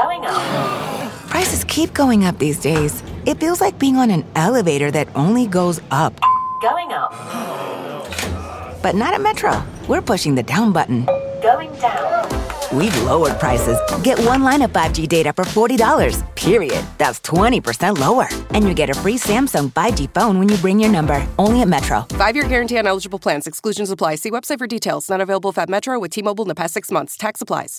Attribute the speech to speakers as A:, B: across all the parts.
A: Going up.
B: Prices keep going up these days. It feels like being on an elevator that only goes up.
A: Going up.
B: But not at Metro. We're pushing the down button.
A: Going down.
B: We've lowered prices. Get one line of 5G data for $40, period. That's 20% lower. And you get a free Samsung 5G phone when you bring your number. Only at Metro.
C: 5-year guarantee on eligible plans. Exclusions apply. See website for details. Not available at Metro with T-Mobile in the past 6 months. Tax applies.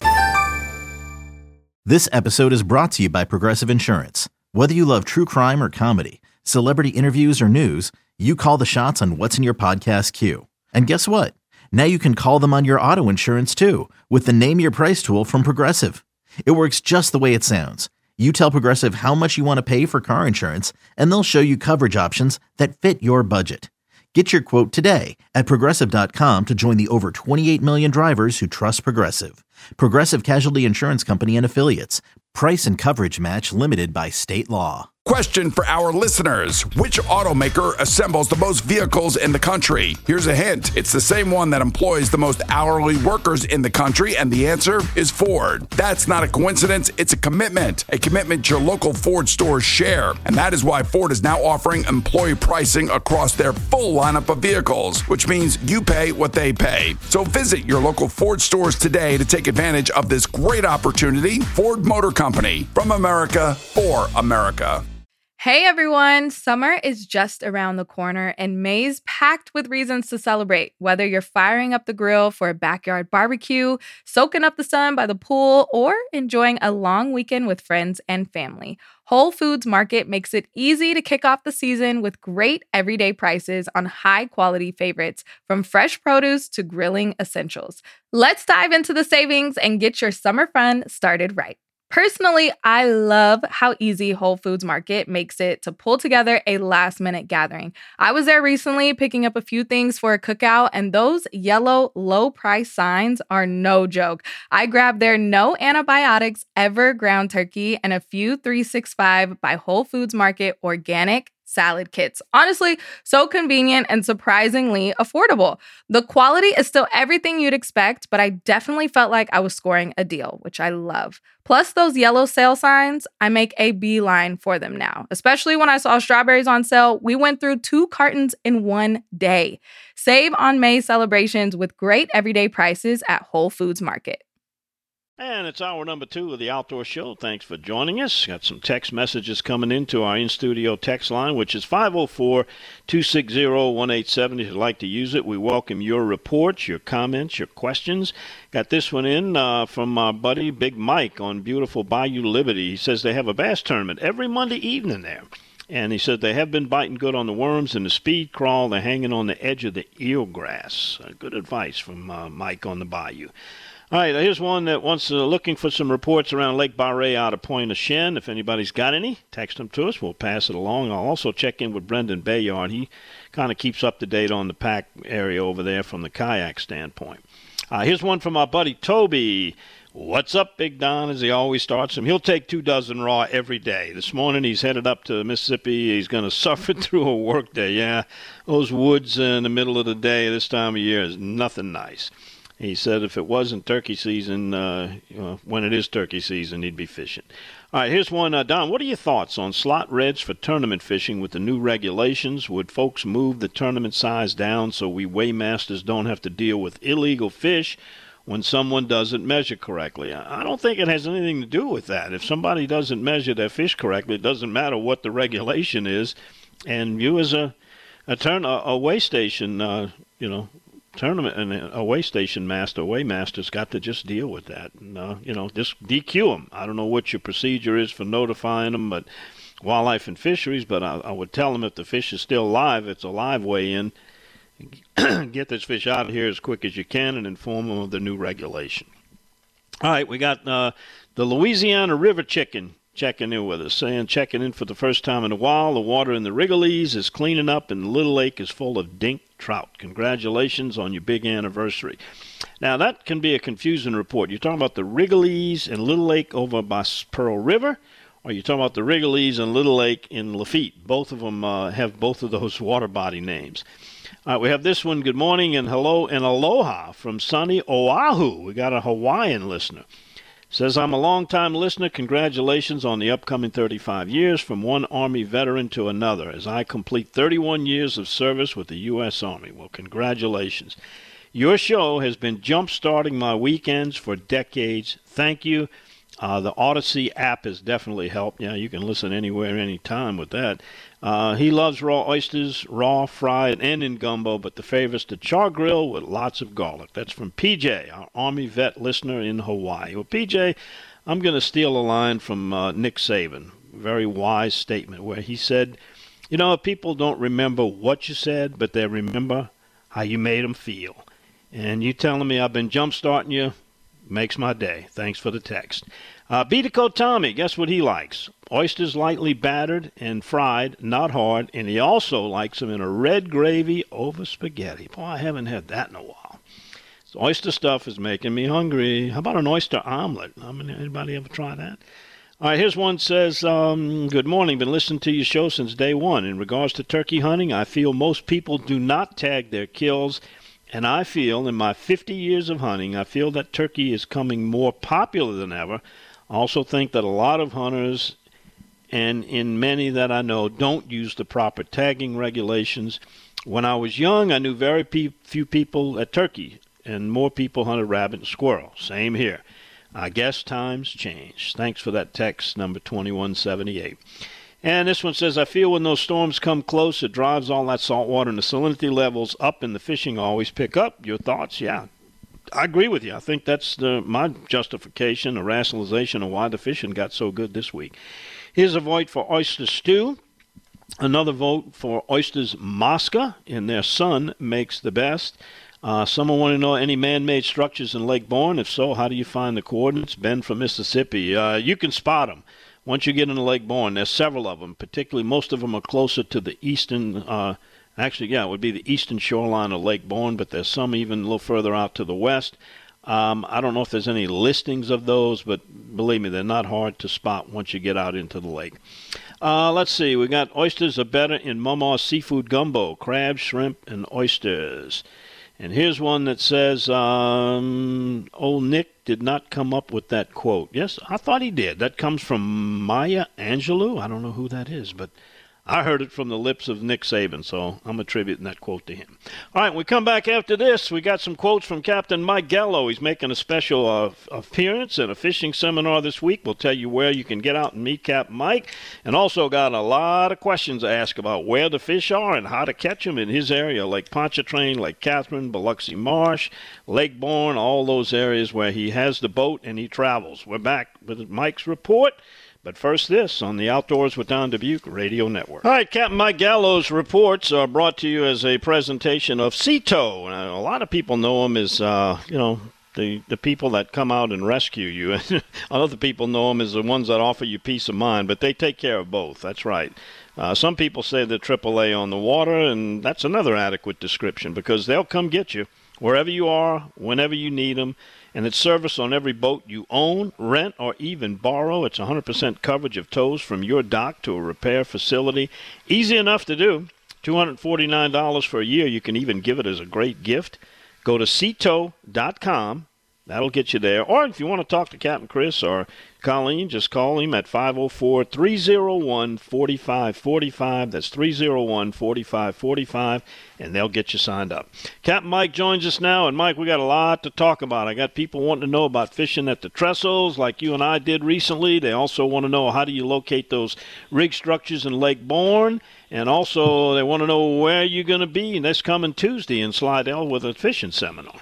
D: This episode is brought to you by Progressive Insurance. Whether you love true crime or comedy, celebrity interviews or news, you call the shots on what's in your podcast queue. And guess what? Now you can call them on your auto insurance too with the Name Your Price tool from Progressive. It works just the way it sounds. You tell Progressive how much you want to pay for car insurance, and they'll show you coverage options that fit your budget. Get your quote today at Progressive.com to join the over 28 million drivers who trust Progressive. Progressive Casualty Insurance Company and Affiliates. Price and coverage match limited by state law.
E: Question for our listeners. Which automaker assembles the most vehicles in the country? Here's a hint. It's the same one that employs the most hourly workers in the country, and the answer is Ford. That's not a coincidence. It's a commitment your local Ford stores share. And that is why Ford is now offering employee pricing across their full lineup of vehicles, which means you pay what they pay. So visit your local Ford stores today to take advantage of this great opportunity. Ford Motor Company, from America for America.
F: Hey everyone, summer is just around the corner and May's packed with reasons to celebrate. Whether you're firing up the grill for a backyard barbecue, soaking up the sun by the pool, or enjoying a long weekend with friends and family, Whole Foods Market makes it easy to kick off the season with great everyday prices on high-quality favorites, from fresh produce to grilling essentials. Let's dive into the savings and get your summer fun started right. Personally, I love how easy Whole Foods Market makes it to pull together a last-minute gathering. I was there recently picking up a few things for a cookout, and those yellow low-price signs are no joke. I grabbed their no antibiotics ever ground turkey and a few 365 by Whole Foods Market organic salad kits. Honestly, so convenient and surprisingly affordable. The quality is still everything you'd expect, but I definitely felt like I was scoring a deal, which I love. Plus those yellow sale signs, I make a beeline for them now. Especially when I saw strawberries on sale, we went through 2 cartons in one day. Save on May celebrations with great everyday prices at Whole Foods Market.
G: And it's hour number 2 of the Outdoor Show. Thanks for joining us. Got some text messages coming into our in-studio text line, which is 504-260-1870. If you'd like to use it, we welcome your reports, your comments, your questions. Got this one in from our buddy Big Mike on beautiful Bayou Liberty. He says they have a bass tournament every Monday evening there. And he said they have been biting good on the worms and the speed crawl. They're hanging on the edge of the eelgrass. Good advice from Mike on the Bayou. All right, here's one that wants looking for some reports around Lake Barre out of Point of Shen. If anybody's got any, text them to us. We'll pass it along. I'll also check in with Brendan Bayard. He kind of keeps up to date on the pack area over there from the kayak standpoint. Here's one from our buddy Toby. What's up, Big Don, as he always starts him. He'll take 2 dozen raw every day. This morning he's headed up to Mississippi. He's going to suffer through a work day. Yeah, those woods in the middle of the day this time of year is nothing nice. He said if it wasn't turkey season, when it is turkey season, he'd be fishing. All right, here's one. Don, what are your thoughts on slot reds for tournament fishing with the new regulations? Would folks move the tournament size down so we weighmasters don't have to deal with illegal fish when someone doesn't measure correctly? I don't think it has anything to do with that. If somebody doesn't measure their fish correctly, it doesn't matter what the regulation is. And you as a weigh station, tournament and a weigh station master, weighmaster's got to just deal with that and just DQ them. I don't know what your procedure is for notifying them, but Wildlife and Fisheries, but I would tell them if the fish is still alive, it's a live weigh-in, get this fish out of here as quick as you can and inform them of the new regulation. All right, we got the Louisiana River Chicken checking in with us, saying checking in for the first time in a while. The water in the Wrigley's is cleaning up and Little Lake is full of dink trout. Congratulations on your big anniversary. Now, that can be a confusing report. You're talking about the Wrigley's and Little Lake over by Pearl River, or you're talking about the Wrigley's and Little Lake in Lafitte. Both of them have both of those water body names. All right, we have this one. Good morning and hello and aloha from sunny Oahu. We got a Hawaiian listener. Says, I'm a longtime listener. Congratulations on the upcoming 35 years from one Army veteran to another as I complete 31 years of service with the U.S. Army. Well, congratulations. Your show has been jump-starting my weekends for decades. Thank you. The Odyssey app has definitely helped. Yeah, you can listen anywhere, anytime with that. He loves raw oysters, raw, fried, and in gumbo, but the favorite's the char grill with lots of garlic. That's from PJ, our Army vet listener in Hawaii. Well, PJ, I'm going to steal a line from Nick Saban, very wise statement, where he said, you know, people don't remember what you said, but they remember how you made them feel. And you telling me I've been jump-starting you makes my day. Thanks for the text. Beatico Tommy, guess what he likes? Oysters lightly battered and fried, not hard, and he also likes them in a red gravy over spaghetti. Boy, I haven't had that in a while. So oyster stuff is making me hungry. How about an oyster omelet? Anybody ever try that? All right, here's one says, good morning. Been listening to your show since day one. In regards to turkey hunting, I feel most people do not tag their kills. And I feel, in my 50 years of hunting, I feel that turkey is coming more popular than ever. I also think that a lot of hunters, and in many that I know, don't use the proper tagging regulations. When I was young, I knew very few people at turkey, and more people hunted rabbit and squirrel. Same here. I guess times change. Thanks for that text, number 2178. And this one says, I feel when those storms come close, it drives all that salt water and the salinity levels up, and the fishing always pick up. Your thoughts? Yeah, I agree with you. I think that's my justification, or rationalization of why the fishing got so good this week. Here's a vote for oyster stew. Another vote for oysters Mosca, and their son makes the best. Someone want to know any man-made structures in Lake Bourne? If so, how do you find the coordinates? Ben from Mississippi. You can spot them. Once you get into Lake Bourne, there's several of them. Particularly, most of them are closer to the eastern, it would be the eastern shoreline of Lake Bourne, but there's some even a little further out to the west. I don't know if there's any listings of those, but believe me, they're not hard to spot once you get out into the lake. Let's see. We got oysters are better in Mama's seafood gumbo, crab, shrimp, and oysters. And here's one that says, old Nick did not come up with that quote. Yes, I thought he did. That comes from Maya Angelou. I don't know who that is, but I heard it from the lips of Nick Saban, so I'm attributing that quote to him. All right, when we come back after this, we got some quotes from Captain Mike Gallo. He's making a special appearance at a fishing seminar this week. We'll tell you where you can get out and meet Captain Mike, and also got a lot of questions to ask about where the fish are and how to catch them in his area, Lake Pontchartrain, Lake Catherine, Biloxi Marsh, Lake Bourne, all those areas where he has the boat and he travels. We're back with Mike's report. But first, this on the Outdoors with Don Dubuque Radio Network. All right, Captain Mike Gallo's reports are brought to you as a presentation of Sea Tow. A lot of people know him as, the people that come out and rescue you. Other people know him as the ones that offer you peace of mind, but they take care of both. That's right. Some people say they're AAA on the water, and that's another adequate description because they'll come get you wherever you are, whenever you need them. And it's service on every boat you own, rent, or even borrow. It's 100% coverage of tows from your dock to a repair facility. Easy enough to do. $249 for a year. You can even give it as a great gift. Go to seatow.com. That'll get you there. Or if you want to talk to Captain Chris or Colleen, just call him at 504-301-4545. That's 301-4545, and they'll get you signed up. Captain Mike joins us now, and Mike, we got a lot to talk about. I got people wanting to know about fishing at the trestles like you and I did recently. They also want to know how do you locate those rig structures in Lake Bourne, and also they want to know where you're going to be this coming Tuesday in Slidell with a fishing seminar.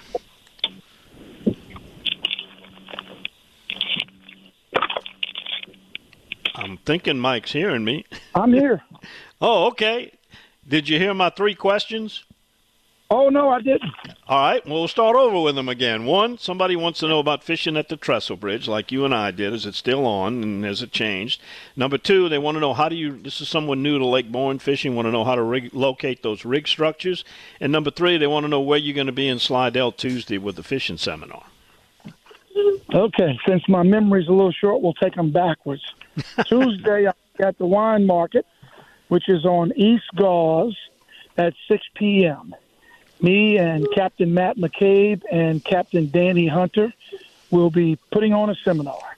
G: I'm thinking Mike's hearing me.
H: I'm here.
G: Oh, okay. Did you hear my 3 questions?
H: Oh, no, I didn't.
G: All right, well, we'll start over with them again. 1, somebody wants to know about fishing at the Trestle Bridge, like you and I did. Is it still on, and has it changed? Number 2, they want to know this is someone new to Lake Bourne fishing, want to know how to locate those rig structures. And number 3, they want to know where you're going to be in Slidell Tuesday with the fishing seminar.
H: Okay, since my memory's a little short, we'll take them backwards. Tuesday, I'm at the wine market, which is on East Gauze at 6 p.m. Me and Captain Matt McCabe and Captain Danny Hunter will be putting on a seminar.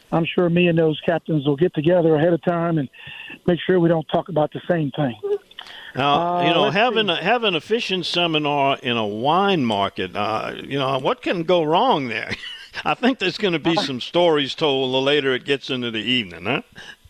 H: I'm sure me and those captains will get together ahead of time and make sure we don't talk about the same thing.
G: Now, having a fishing seminar in a wine market, what can go wrong there? I think there's going to be some stories told the later it gets into the evening, huh?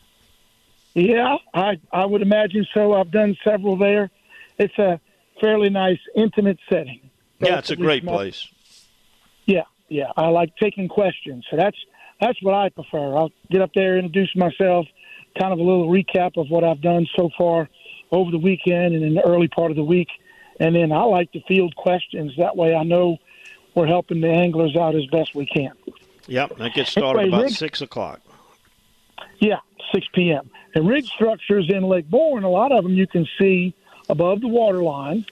H: Yeah, I would imagine so. I've done several there. It's a fairly nice, intimate setting.
G: Yeah, it's a great place.
H: Yeah, I like taking questions. So that's what I prefer. I'll get up there, introduce myself, kind of a little recap of what I've done so far over the weekend and in the early part of the week. And then I like to field questions. That way I know we're helping the anglers out as best we can.
G: Yep, that gets started about 6 o'clock.
H: Yeah, 6 p.m. And rig structures in Lake Bourne, a lot of them you can see above the water line.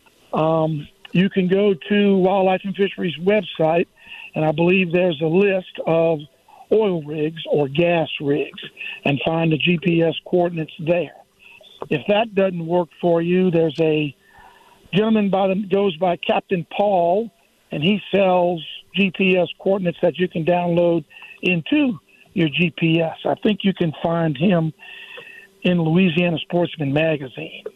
H: You can go to Wildlife and Fisheries website, and I believe there's a list of oil rigs or gas rigs, and find the GPS coordinates there. If that doesn't work for you, there's a gentleman goes by Captain Paul, and he sells GPS coordinates that you can download into your GPS. I think you can find him in Louisiana Sportsman Magazine.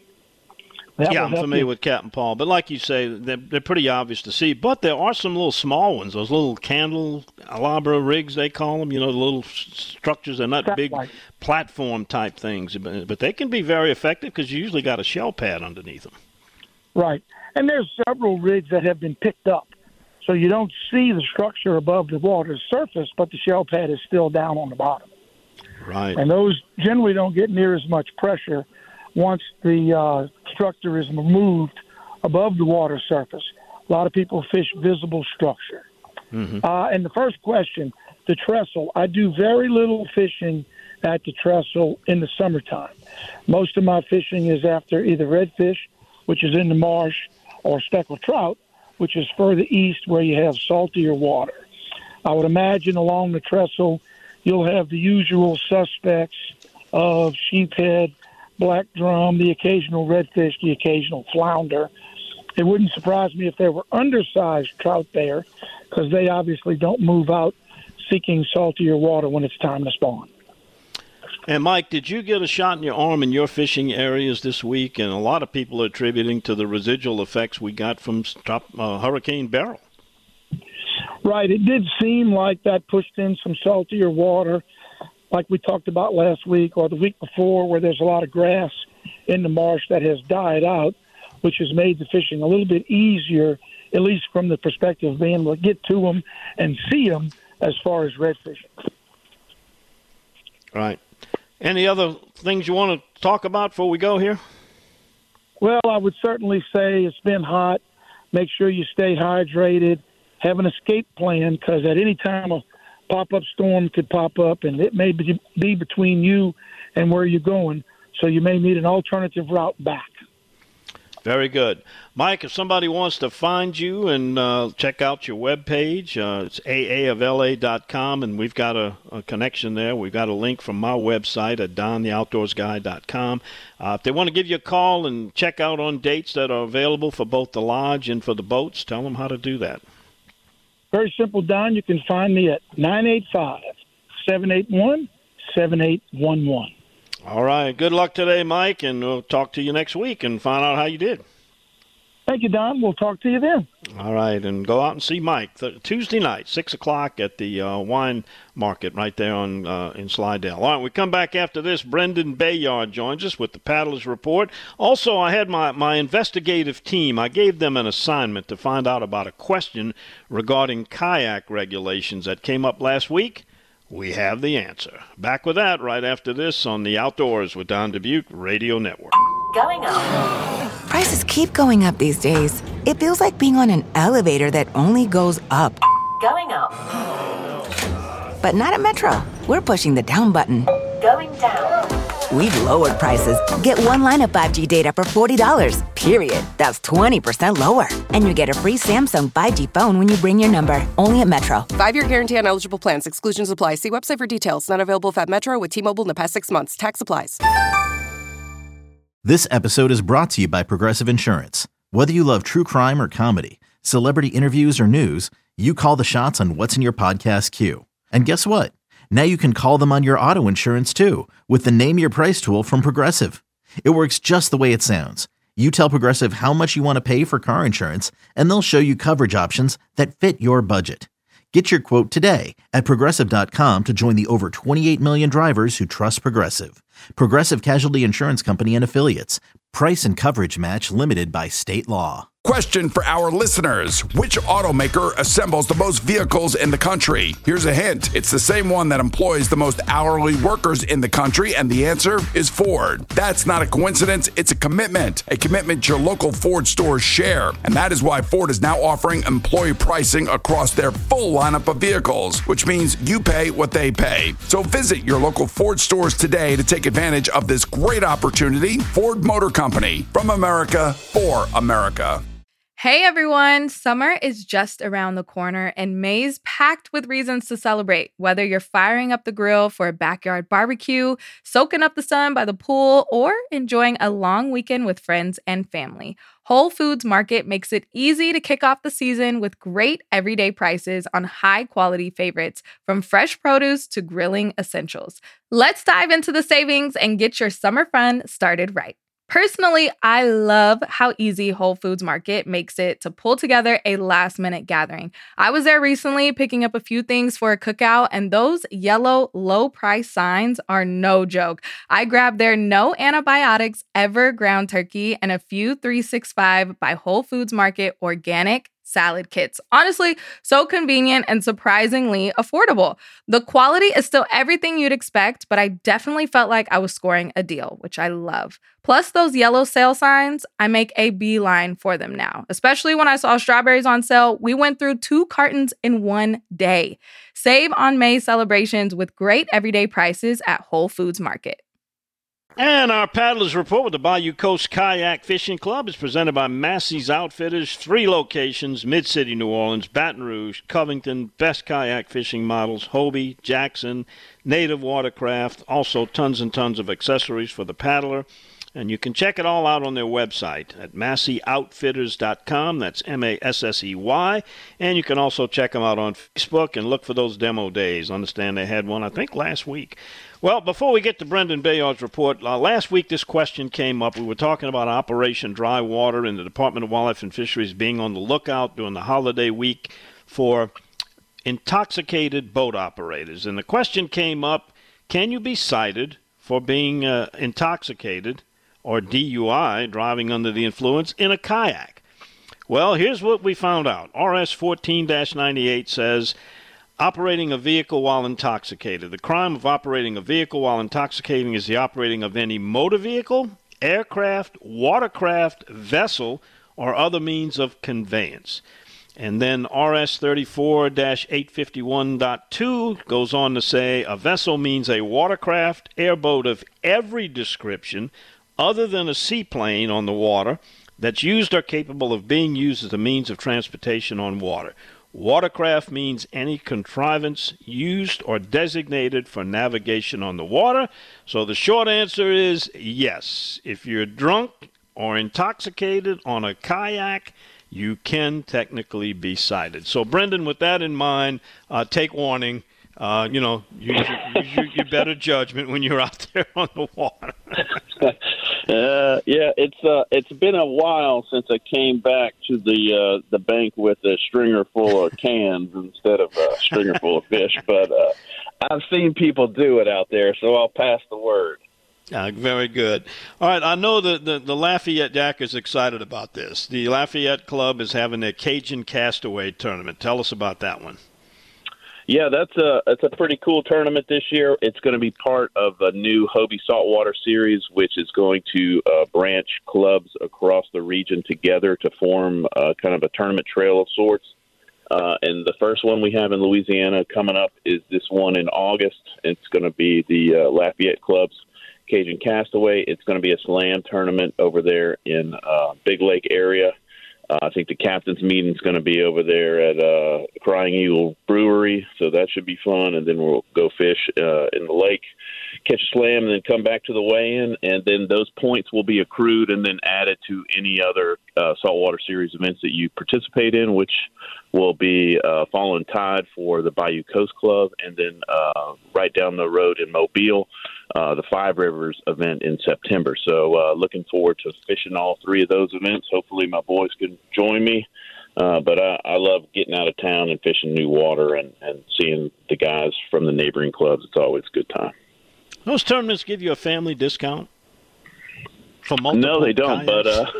G: I'm familiar with Captain Paul, but like you say, they're pretty obvious to see. But there are some little small ones, those little candelabra rigs, they call them, the little structures. They're not big platform-type things, but they can be very effective because you usually got a shell pad underneath them.
H: Right. And there's several rigs that have been picked up. So you don't see the structure above the water's surface, but the shell pad is still down on the bottom.
G: Right.
H: And those generally don't get near as much pressure once the structure is removed above the water surface. A lot of people fish visible structure. Mm-hmm. And the first question, the trestle. I do very little fishing at the trestle in the summertime. Most of my fishing is after either redfish, which is in the marsh, or speckled trout, which is further east where you have saltier water. I would imagine along the trestle you'll have the usual suspects of sheephead, black drum, the occasional redfish, the occasional flounder. It wouldn't surprise me if there were undersized trout there, because they obviously don't move out seeking saltier water when it's time to spawn.
G: And Mike, did you get a shot in your arm in your fishing areas this week? And a lot of people are attributing to the residual effects we got from Hurricane Beryl.
H: Right. It did seem like that pushed in some saltier water, like we talked about last week or the week before, where there's a lot of grass in the marsh that has died out, which has made the fishing a little bit easier, at least from the perspective of being able to get to them and see them as far as redfishing.
G: Right. Any other things you want to talk about before we go here?
H: Well, I would certainly say it's been hot. Make sure you stay hydrated. Have an escape plan, because at any time a pop-up storm could pop up, and it may be between you and where you're going, so you may need an alternative route back.
G: Very good. Mike, if somebody wants to find you and check out your webpage, it's aaofla.com, and we've got a connection there. We've got a link from my website at dontheoutdoorsguy.com. If they want to give you a call and check out on dates that are available for both the lodge and for the boats, tell them how to do that.
H: Very simple, Don. You can find me at 985-781-7811.
G: All right. Good luck today, Mike, and we'll talk to you next week and find out how you did.
H: Thank you, Don. We'll talk to you then.
G: All right, and go out and see Mike Tuesday night, 6 o'clock at the wine market right there in Slidell. All right, we come back after this. Brendan Bayard joins us with the Paddler's Report. Also, I had my investigative team. I gave them an assignment to find out about a question regarding kayak regulations that came up last week. We have the answer. Back with that right after this on the Outdoors with Don Dubuque Radio Network.
A: Going up.
B: Prices keep going up these days. It feels like being on an elevator that only goes up.
A: Going up.
B: But not at Metro. We're pushing the down button.
A: Going down.
B: We've lowered prices. Get one line of 5G data for $40, period. That's 20% lower. And you get a free Samsung 5G phone when you bring your number. Only at Metro.
C: 5-year guarantee on eligible plans. Exclusions apply. See website for details. Not available at Metro with T-Mobile in the past 6 months. Tax applies.
D: This episode is brought to you by Progressive Insurance. Whether you love true crime or comedy, celebrity interviews or news, you call the shots on what's in your podcast queue. And guess what? Now you can call them on your auto insurance too with the Name Your Price tool from Progressive. It works just the way it sounds. You tell Progressive how much you want to pay for car insurance, and they'll show you coverage options that fit your budget. Get your quote today at Progressive.com to join the over 28 million drivers who trust Progressive. Progressive Casualty Insurance Company and Affiliates. Price and coverage match limited by state law.
E: Question for our listeners. Which automaker assembles the most vehicles in the country? Here's a hint. It's the same one that employs the most hourly workers in the country, and the answer is Ford. That's not a coincidence. It's a commitment your local Ford stores share. And that is why Ford is now offering employee pricing across their full lineup of vehicles, which means you pay what they pay. So visit your local Ford stores today to take advantage of this great opportunity. Ford Motor Company, from America for America.
F: Hey everyone, summer is just around the corner and May's packed with reasons to celebrate. Whether you're firing up the grill for a backyard barbecue, soaking up the sun by the pool, or enjoying a long weekend with friends and family, Whole Foods Market makes it easy to kick off the season with great everyday prices on high-quality favorites, from fresh produce to grilling essentials. Let's dive into the savings and get your summer fun started right. Personally, I love how easy Whole Foods Market makes it to pull together a last-minute gathering. I was there recently picking up a few things for a cookout, and those yellow low-price signs are no joke. I grabbed their no antibiotics ever ground turkey and a few 365 by Whole Foods Market organic salad kits. Honestly, so convenient and surprisingly affordable. The quality is still everything you'd expect, but I definitely felt like I was scoring a deal, which I love. Plus those yellow sale signs, I make a beeline for them now. Especially when I saw strawberries on sale, we went through 2 cartons in one day. Save on May celebrations with great everyday prices at Whole Foods Market.
G: And our Paddlers Report with the Bayou Coast Kayak Fishing Club is presented by Massey's Outfitters. 3 locations: Mid-City, New Orleans, Baton Rouge, Covington. Best kayak fishing models: Hobie, Jackson, Native Watercraft. Also tons and tons of accessories for the paddler. And you can check it all out on their website at MasseyOutfitters.com. That's Massey. And you can also check them out on Facebook and look for those demo days. Understand they had one, I think, last week. Well, before we get to Brendan Bayard's report, last week this question came up. We were talking about Operation Dry Water and the Department of Wildlife and Fisheries being on the lookout during the holiday week for intoxicated boat operators. And the question came up, can you be cited for being intoxicated or DUI, driving under the influence, in a kayak? Well, here's what we found out. RS 14-98 says, operating a vehicle while intoxicated. The crime of operating a vehicle while intoxicating is the operating of any motor vehicle, aircraft, watercraft, vessel, or other means of conveyance. And then RS 34-851.2 goes on to say, a vessel means a watercraft, airboat of every description other than a seaplane on the water that's used or capable of being used as a means of transportation on water. Watercraft means any contrivance used or designated for navigation on the water. So the short answer is yes. If you're drunk or intoxicated on a kayak, you can technically be cited. So, Brendan, with that in mind, take warning. Use your better judgment when you're out there on the water.
I: It's been a while since I came back to the bank with a stringer full of cans instead of a stringer full of fish. But I've seen people do it out there, so I'll pass the word.
G: Very good. All right, I know the Lafayette Yak is excited about this. The Lafayette Club is having their Cajun Castaway tournament. Tell us about that one.
I: Yeah, it's a pretty cool tournament this year. It's going to be part of a new Hobie Saltwater Series, which is going to branch clubs across the region together to form kind of a tournament trail of sorts. And the first one we have in Louisiana coming up is this one in August. It's going to be the Lafayette Club's Cajun Castaway. It's going to be a slam tournament over there in Big Lake area. I think the captain's meeting is going to be over there at Crying Eagle Brewery, so that should be fun. And then we'll go fish in the lake, catch a slam, and then come back to the weigh-in. And then those points will be accrued and then added to any other saltwater series events that you participate in, which will be following Tide for the Bayou Coast Club, and then right down the road in Mobile, the Five Rivers event in September. So looking forward to fishing all three of those events. Hopefully my boys can join me. But I love getting out of town and fishing new water and seeing the guys from the neighboring clubs. It's always a good time.
G: Those tournaments give you a family discount for multiple
I: No, they don't,
G: kayaks?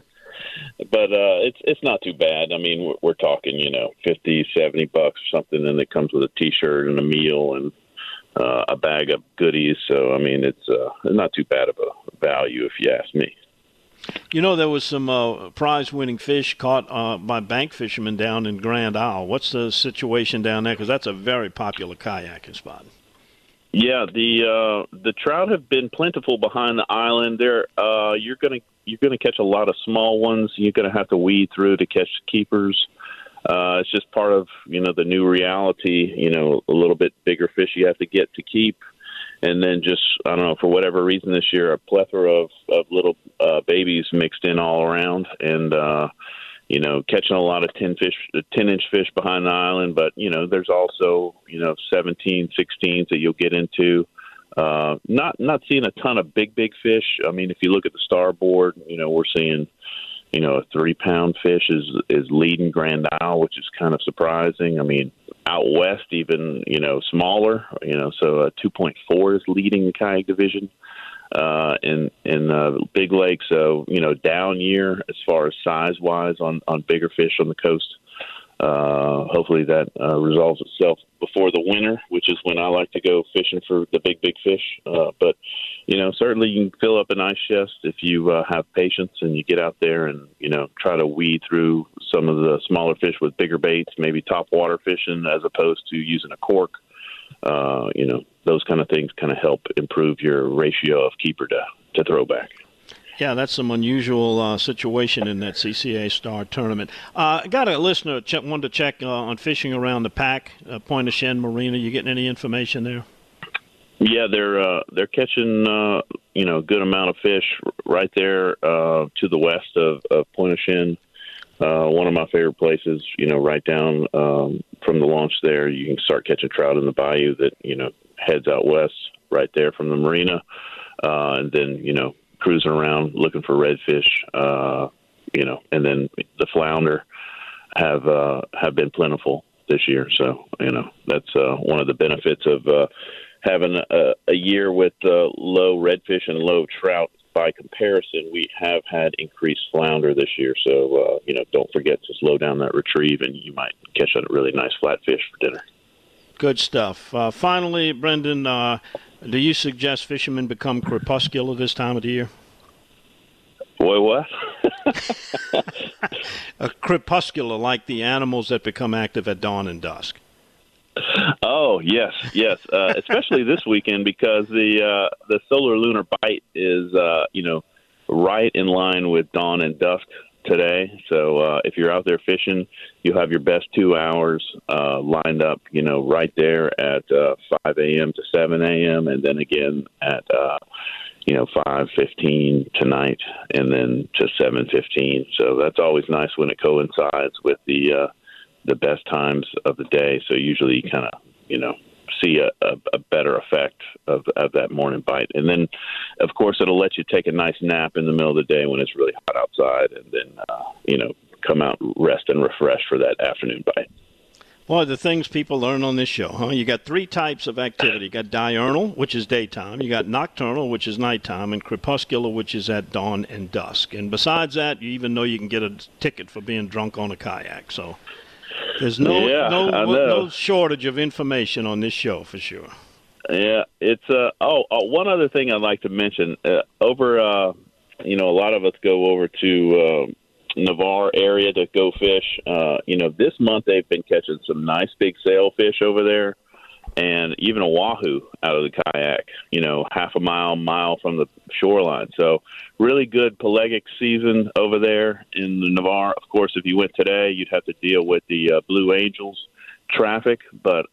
I: but it's not too bad. I mean, we're talking, $50, $70 or something, and it comes with a T-shirt and a meal and a bag of goodies. So, I mean, it's not too bad of a value if you ask me.
G: There was some prize-winning fish caught by bank fishermen down in Grand Isle. What's the situation down there? Because that's a very popular kayaking spot. Yeah,
I: the trout have been plentiful behind the island. There, you're gonna catch a lot of small ones. You're gonna have to weed through to catch keepers. It's just part of the new reality. A little bit bigger fish you have to get to keep. And then just, I don't know, for whatever reason this year, a plethora of little babies mixed in all around. And, catching a lot of 10-inch fish behind the island. But, there's also, 17, 16s that you'll get into. Not seeing a ton of big fish. I mean, if you look at the starboard, we're seeing, a 3-pound fish is leading Grand Isle, which is kind of surprising. I mean, out west, even, smaller, so a 2.4 is leading the kayak division in Big Lake. So, down year as far as size-wise on bigger fish on the coast. Hopefully that resolves itself before the winter, which is when I like to go fishing for the big fish. But, certainly you can fill up an ice chest if you have patience and you get out there and, try to weed through some of the smaller fish with bigger baits, maybe top water fishing as opposed to using a cork. Those kind of things kind of help improve your ratio of keeper to throwback.
G: Yeah, that's some unusual situation in that CCA Star tournament. I got a listener wanted to check on fishing around the Pack, Pointe aux Chenes Marina. You getting any information there?
I: Yeah, they're catching a good amount of fish right there to the west of Pointe aux Chenes. One of my favorite places, right down from the launch there. You can start catching trout in the bayou that heads out west right there from the marina, and then cruising around looking for redfish, and then the flounder have been plentiful this year. So, that's one of the benefits of having a year with low redfish and low trout. By comparison, we have had increased flounder this year. So, don't forget to slow down that retrieve, and you might catch a really nice flatfish for dinner.
G: Good stuff. Finally, Brendan, do you suggest fishermen become crepuscular this time of the year?
I: Boy, what?
G: A crepuscular, like the animals that become active at dawn and dusk.
I: Oh, yes. Especially this weekend because the solar lunar bite is, right in line with dawn and dusk today. So if you're out there fishing, you'll have your best 2 hours lined up, right there at 5 a.m. to 7 a.m. and then again at 5:15 tonight and then to 7:15. So that's always nice when it coincides with the best times of the day. So usually you kind of, see a better effect of that morning bite. And then, of course, it'll let you take a nice nap in the middle of the day when it's really hot outside and then, come out, rest and refresh for that afternoon bite.
G: Boy, the things people learn on this show, huh? You got three types of activity. You got diurnal, which is daytime. You got nocturnal, which is nighttime, and crepuscular, which is at dawn and dusk. And besides that, you even know you can get a ticket for being drunk on a kayak. So there's no shortage of information on this show for sure.
I: Yeah, it's one other thing I'd like to mention. A lot of us go over to Navarre area to go fish. This month they've been catching some nice big sailfish over there. and even a wahoo out of the kayak, half a mile from the shoreline. So really good pelagic season over there in the Navarre. Of course, if you went today, you'd have to deal with the Blue Angels traffic, but,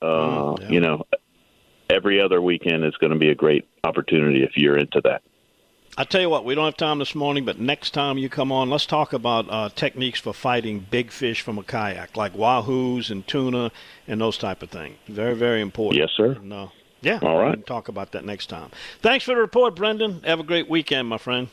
I: every other weekend is going to be a great opportunity if you're into that.
G: I tell you what, we don't have time this morning, but next time you come on, let's talk about techniques for fighting big fish from a kayak, like wahoos and tuna and those type of things. Very, very important.
I: Yes, sir.
G: And,
I: all
G: we
I: right.
G: can talk about that next time. Thanks for the report, Brendan. Have a great weekend, my friend.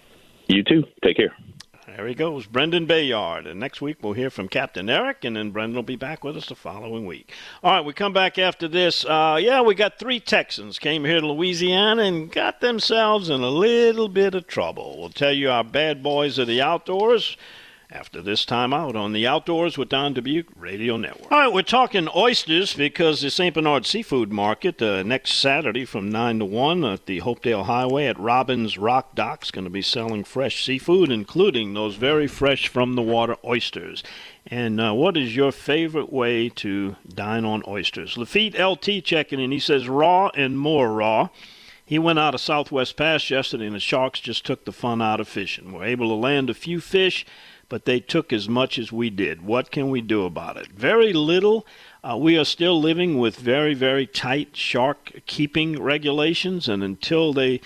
I: You too. Take care.
G: There he goes, Brendan Bayard. And next week we'll hear from Captain Eric, and then Brendan will be back with us the following week. All right, we come back after this. We got 3 Texans came here to Louisiana and got themselves in a little bit of trouble. We'll tell you our bad boys of the outdoors after this time out on the Outdoors with Don Dubuque Radio Network. All right, we're talking oysters because the St. Bernard Seafood Market next Saturday from 9 to 1 at the Hopedale Highway at Robbins Rock Docks going to be selling fresh seafood, including those very fresh from-the-water oysters. And what is your favorite way to dine on oysters? Lafitte LT checking in. He says raw and more raw. He went out of Southwest Pass yesterday, and the sharks just took the fun out of fishing. We're able to land a few fish, but they took as much as we did. What can we do about it? Very little. We are still living with very, very tight shark keeping regulations, and until they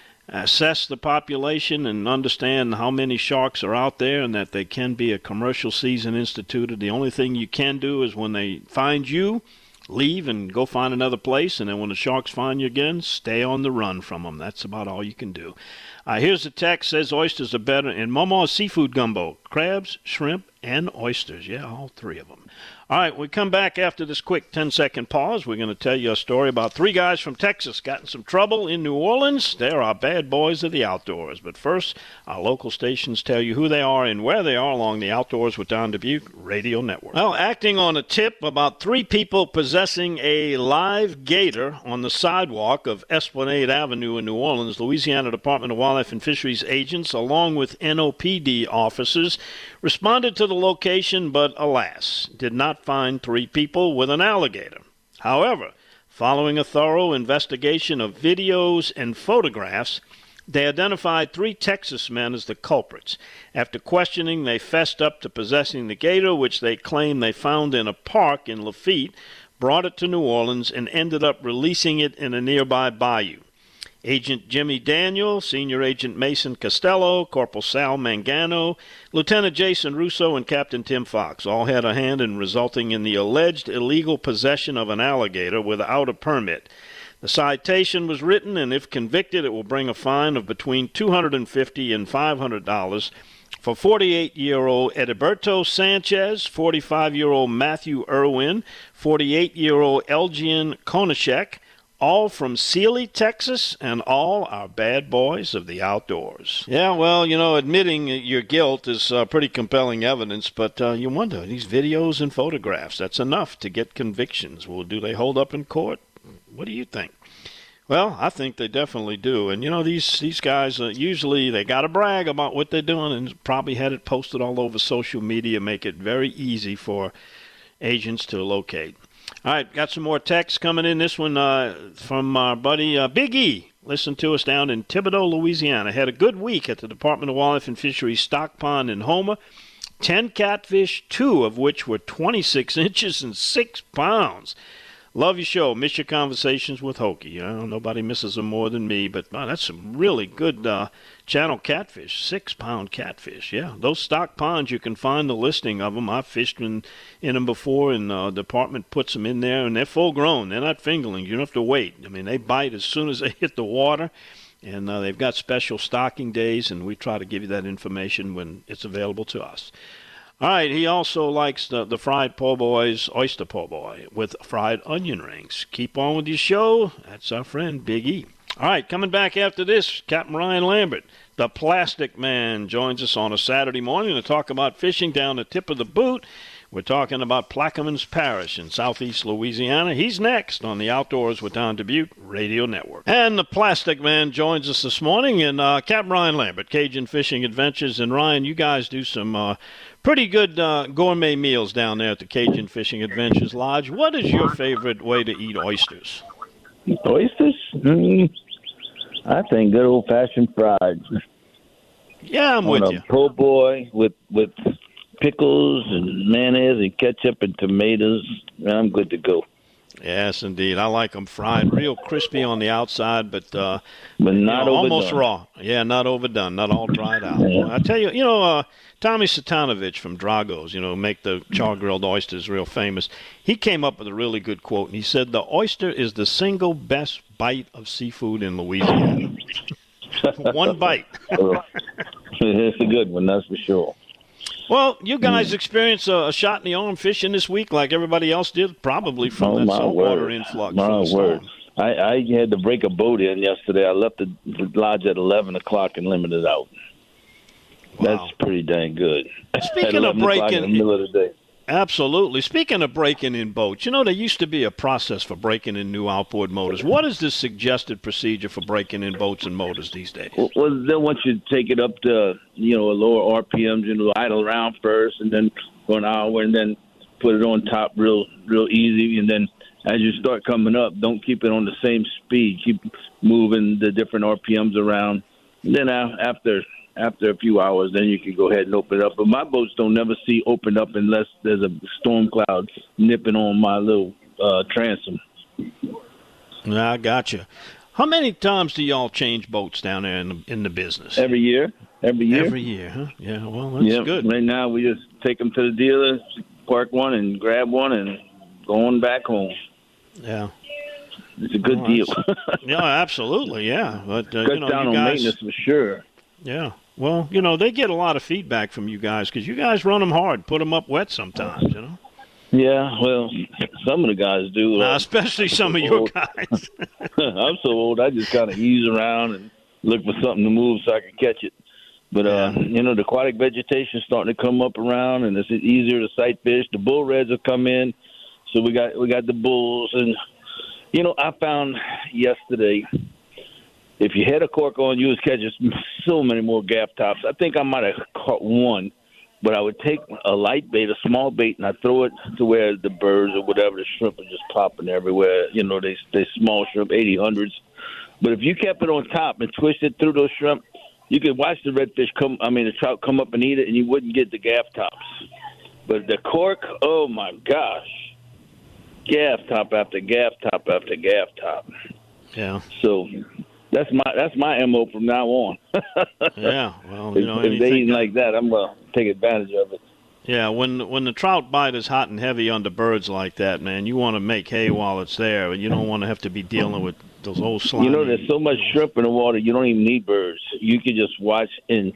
G: assess the population and understand how many sharks are out there and that they can be a commercial season instituted, the only thing you can do is when they find you, leave and go find another place, and then when the sharks find you again, stay on the run from them. That's about all you can do. Here's the text, says oysters are better in Mama's Seafood Gumbo. Crabs, shrimp, and oysters. Yeah, all 3 of them. All right, we come back after this quick 10-second pause. We're going to tell you a story about 3 guys from Texas got in some trouble in New Orleans. They're our bad boys of the outdoors. But first, our local stations tell you who they are and where they are along the Outdoors with Don Dubuque Radio Network. Well, acting on a tip about 3 people possessing a live gator on the sidewalk of Esplanade Avenue in New Orleans, Louisiana Department of Wildlife and Fisheries agents, along with NOPD officers, responded to the location, but alas, did not find 3 people with an alligator. However, following a thorough investigation of videos and photographs, they identified 3 Texas men as the culprits. After questioning, they fessed up to possessing the gator, which they claim they found in a park in Lafitte, brought it to New Orleans, and ended up releasing it in a nearby bayou. Agent Jimmy Daniel, Senior Agent Mason Costello, Corporal Sal Mangano, Lieutenant Jason Russo, and Captain Tim Fox all had a hand in resulting in the alleged illegal possession of an alligator without a permit. The citation was written, and if convicted, it will bring a fine of between $250 and $500 for 48-year-old Ediberto Sanchez, 45-year-old Matthew Irwin, 48-year-old Elgian Konashek, all from Sealy, Texas, and all are bad boys of the outdoors. Yeah, well, admitting your guilt is pretty compelling evidence, but you wonder, these videos and photographs, that's enough to get convictions. Well, do they hold up in court? What do you think? Well, I think they definitely do. And, these guys, usually they got to brag about what they're doing and probably had it posted all over social media, make it very easy for agents to locate. All right, got some more texts coming in. This one from our buddy Big E. Listen to us down in Thibodaux, Louisiana. Had a good week at the Department of Wildlife and Fisheries stock pond in Houma. 10 catfish, 2 of which were 26 inches and 6 pounds. Love your show. Miss your conversations with Hokie. Nobody misses them more than me, but that's some really good channel catfish, 6-pound catfish. Yeah, those stock ponds, you can find the listing of them. I've fished in them before, and the department puts them in there, and they're full grown. They're not fingerlings. You don't have to wait. I mean, they bite as soon as they hit the water, and they've got special stocking days, and we try to give you that information when it's available to us. All right, he also likes the fried po' boys, oyster po' boy, with fried onion rings. Keep on with your show. That's our friend Big E. All right, coming back after this, Captain Ryan Lambert, the Plastic Man, joins us on a Saturday morning to talk about fishing down the tip of the boot We're talking about Plaquemines Parish in southeast Louisiana. He's next on the Outdoors with Don Dubuque Radio Network. And the Plastic Man joins us this morning, and Captain Ryan Lambert, Cajun Fishing Adventures. And Ryan, you guys do some pretty good gourmet meals down there at the Cajun Fishing Adventures Lodge. What is your favorite way to eat oysters?
J: Oysters? I think good old-fashioned fried.
G: Yeah, I'm with you.
J: Po' boy with pickles and mayonnaise and ketchup and tomatoes, and I'm good to go.
G: Yes, indeed. I like them fried, real crispy on the outside, but
J: not
G: almost raw. Yeah, not overdone, not all dried out.
J: Yeah.
G: I tell you, Tommy Satanovich from Drago's, make the char-grilled oysters real famous. He came up with a really good quote, and he said, "The oyster is the single best bite of seafood in Louisiana." One bite.
J: It's a good one, that's for sure.
G: Well, you guys experienced a shot in the arm fishing this week like everybody else did, probably from that saltwater influx.
J: My word. I had to break a boat in yesterday. I left the lodge at 11 o'clock and limited out.
G: Wow.
J: That's pretty dang good.
G: Speaking of breaking
J: in the middle of the day.
G: Absolutely. Speaking of breaking in boats, there used to be a process for breaking in new outboard motors. What is the suggested procedure for breaking in boats and motors these days?
J: Well, then once you take it up to, a lower RPMs, idle around first and then go an hour and then put it on top real easy. And then as you start coming up, don't keep it on the same speed. Keep moving the different RPMs around. And then after a few hours, then you can go ahead and open it up. But my boats don't never see open up unless there's a storm cloud nipping on my little transom.
G: I gotcha. How many times do y'all change boats down there in the business?
J: Every year.
G: Every year, huh? Yeah, well, that's good.
J: Right now we just take them to the dealer, park one, and grab one, and going back home.
G: Yeah.
J: It's a good deal.
G: Yeah, absolutely, yeah. But,
J: Cut down on maintenance for sure.
G: Yeah. Well, they get a lot of feedback from you guys because you guys run them hard, put them up wet sometimes,
J: Yeah, well, some of the guys do.
G: Especially some of your guys.
J: I'm so old, I just kind of ease around and look for something to move so I can catch it. But, the aquatic vegetation is starting to come up around, and it's easier to sight fish. The bull reds have come in, so we got the bulls. And, I found yesterday, if you had a cork on, you would catch so many more gaff tops. I think I might have caught one, but I would take a light bait, a small bait, and I'd throw it to where the birds or whatever, the shrimp are just popping everywhere. They small shrimp, 80-100s. But if you kept it on top and twisted through those shrimp, you could watch the the trout come up and eat it, and you wouldn't get the gaff tops. But the cork, oh my gosh, gaff top after gaff top after gaff top.
G: Yeah.
J: So that's my MO from now on.
G: Yeah. Well,
J: if they eat like that, I'm gonna take advantage of it.
G: Yeah, when the trout bite is hot and heavy under birds like that, man, you want to make hay while it's there, and you don't want to have to be dealing with those old slimy.
J: There's so much shrimp in the water, you don't even need birds. You can just watch and,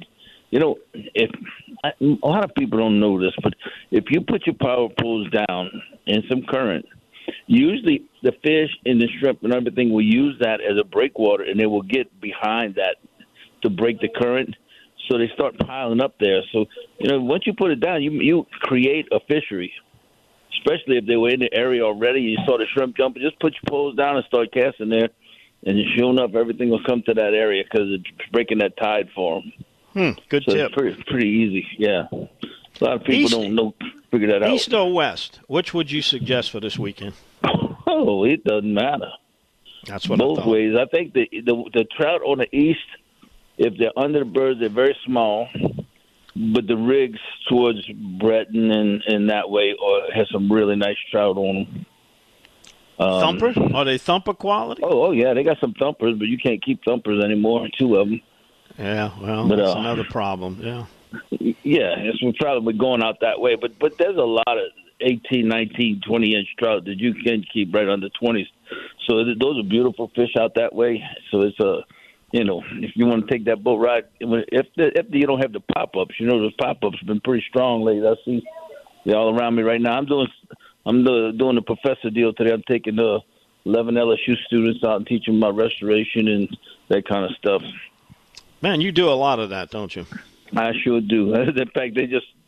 J: a lot of people don't know this, but if you put your power poles down in some current, usually the fish and the shrimp and everything will use that as a breakwater, and they will get behind that to break the current. So they start piling up there. So, once you put it down, you create a fishery, especially if they were in the area already. You saw the shrimp jumping. Just put your poles down and start casting there. And sure enough, everything will come to that area because it's breaking that tide for them.
G: Good tip.
J: It's pretty easy, yeah. A lot of people don't figure that out.
G: East or west, which would you suggest for this weekend?
J: Oh, it doesn't matter.
G: That's what
J: Both
G: I thought.
J: ways. I think the trout on the east, if they're under the birds, they're very small. But the rigs towards Breton and that way has some really nice trout on them.
G: Thumper? Are they thumper quality?
J: Oh, yeah. They got some thumpers, but you can't keep thumpers anymore, 2 of them.
G: Yeah, well, that's another problem, yeah.
J: Yeah, we're probably going out that way. But there's a lot of 18, 19, 20-inch trout that you can keep right under 20s. So those are beautiful fish out that way. So it's if you want to take that boat ride, if you don't have the pop-ups, those pop-ups have been pretty strong lately. I see they're all around me right now. I'm doing the professor deal today. I'm taking the 11 LSU students out and teaching them about restoration and that kind of stuff.
G: Man, you do a lot of that, don't you?
J: I sure do. In fact,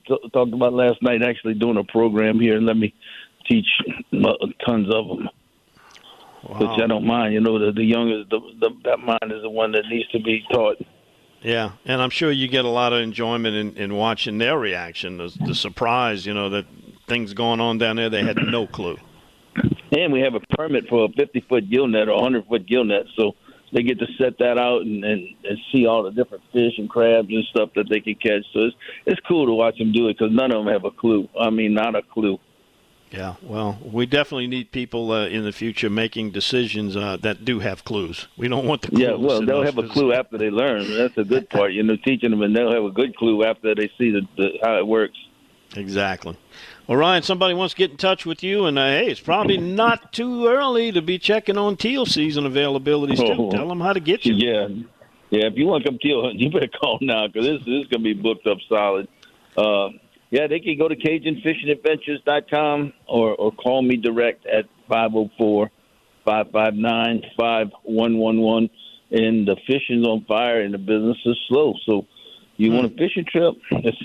J: talked about last night, actually doing a program here and let me teach tons of them. Wow. Which I don't mind. The youngest, that mind is the one that needs to be taught.
G: Yeah, and I'm sure you get a lot of enjoyment in watching their reaction, the surprise, that things going on down there, they had no clue.
J: And we have a permit for a 50-foot gill net or 100-foot gill net, so they get to set that out and see all the different fish and crabs and stuff that they can catch. So it's cool to watch them do it because none of them have a clue. I mean, not a clue.
G: Yeah, well, we definitely need people in the future making decisions that do have clues. We don't want the clues.
J: Yeah, well, they'll have a clue after they learn. That's the good part, teaching them, and they'll have a good clue after they see how it works.
G: Exactly. Well, Ryan, somebody wants to get in touch with you, and hey, it's probably not too early to be checking on teal season availabilities, too. Tell them how to get you.
J: Yeah, if you want to come teal hunting, you better call now because this is going to be booked up solid. Yeah, they can go to CajunFishingAdventures.com or call me direct at 504-559-5111. And the fishing's on fire and the business is slow. So you want a fishing trip?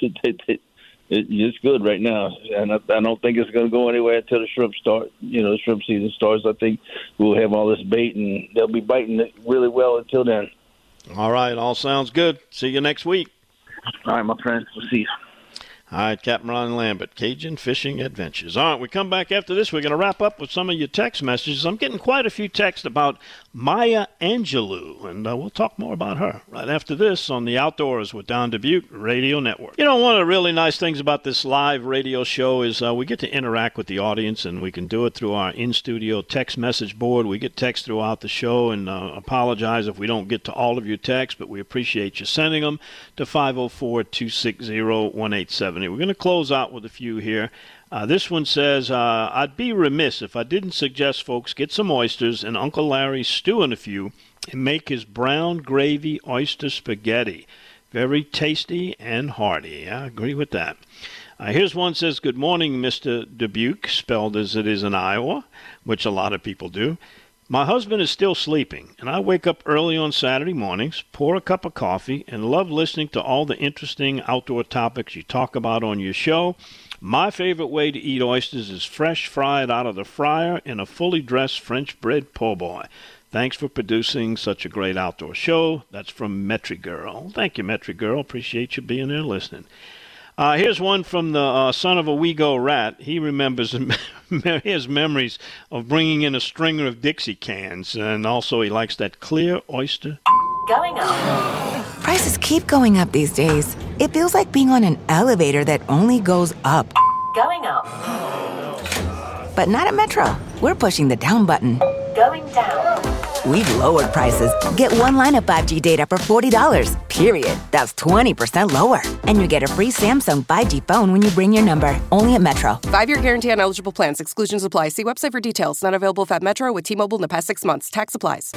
J: It's good right now. And I don't think it's going to go anywhere until the shrimp start. The shrimp season starts. I think we'll have all this bait and they'll be biting it really well until then.
G: All right. All sounds good. See you next week.
J: All right, my friend. We'll see you.
G: All right, Captain Ron Lambert, Cajun Fishing Adventures. All right, we come back after this. We're going to wrap up with some of your text messages. I'm getting quite a few texts about Maya Angelou, and we'll talk more about her right after this on the Outdoors with Don Dubuque Radio Network. One of the really nice things about this live radio show is we get to interact with the audience, and we can do it through our in-studio text message board. We get texts throughout the show, and apologize if we don't get to all of your texts, but we appreciate you sending them to 504-260-1870. We're going to close out with a few here. This one says, I'd be remiss if I didn't suggest folks get some oysters and Uncle Larry stew in a few and make his brown gravy oyster spaghetti. Very tasty and hearty. I agree with that. Here's one says, good morning, Mr. Dubuque, spelled as it is in Iowa, which a lot of people do. My husband is still sleeping, and I wake up early on Saturday mornings, pour a cup of coffee, and love listening to all the interesting outdoor topics you talk about on your show. My favorite way to eat oysters is fresh fried out of the fryer in a fully dressed French bread po' boy. Thanks for producing such a great outdoor show. That's from Metri Girl. Thank you, Metri Girl. Appreciate you being there listening. Here's one from the son of a Wego rat. He remembers his memories of bringing in a stringer of Dixie cans, and also he likes that clear oyster.
A: Going up.
B: Prices keep going up these days. It feels like being on an elevator that only goes up.
A: Going up.
B: But not at Metro. We're pushing the down button.
A: Going down.
B: We've lowered prices. Get one line of 5G data for $40, period. That's 20% lower. And you get a free Samsung 5G phone when you bring your number. Only at Metro.
C: 5-year guarantee on eligible plans. Exclusions apply. See website for details. Not available at Metro with T-Mobile in the past 6 months. Tax applies.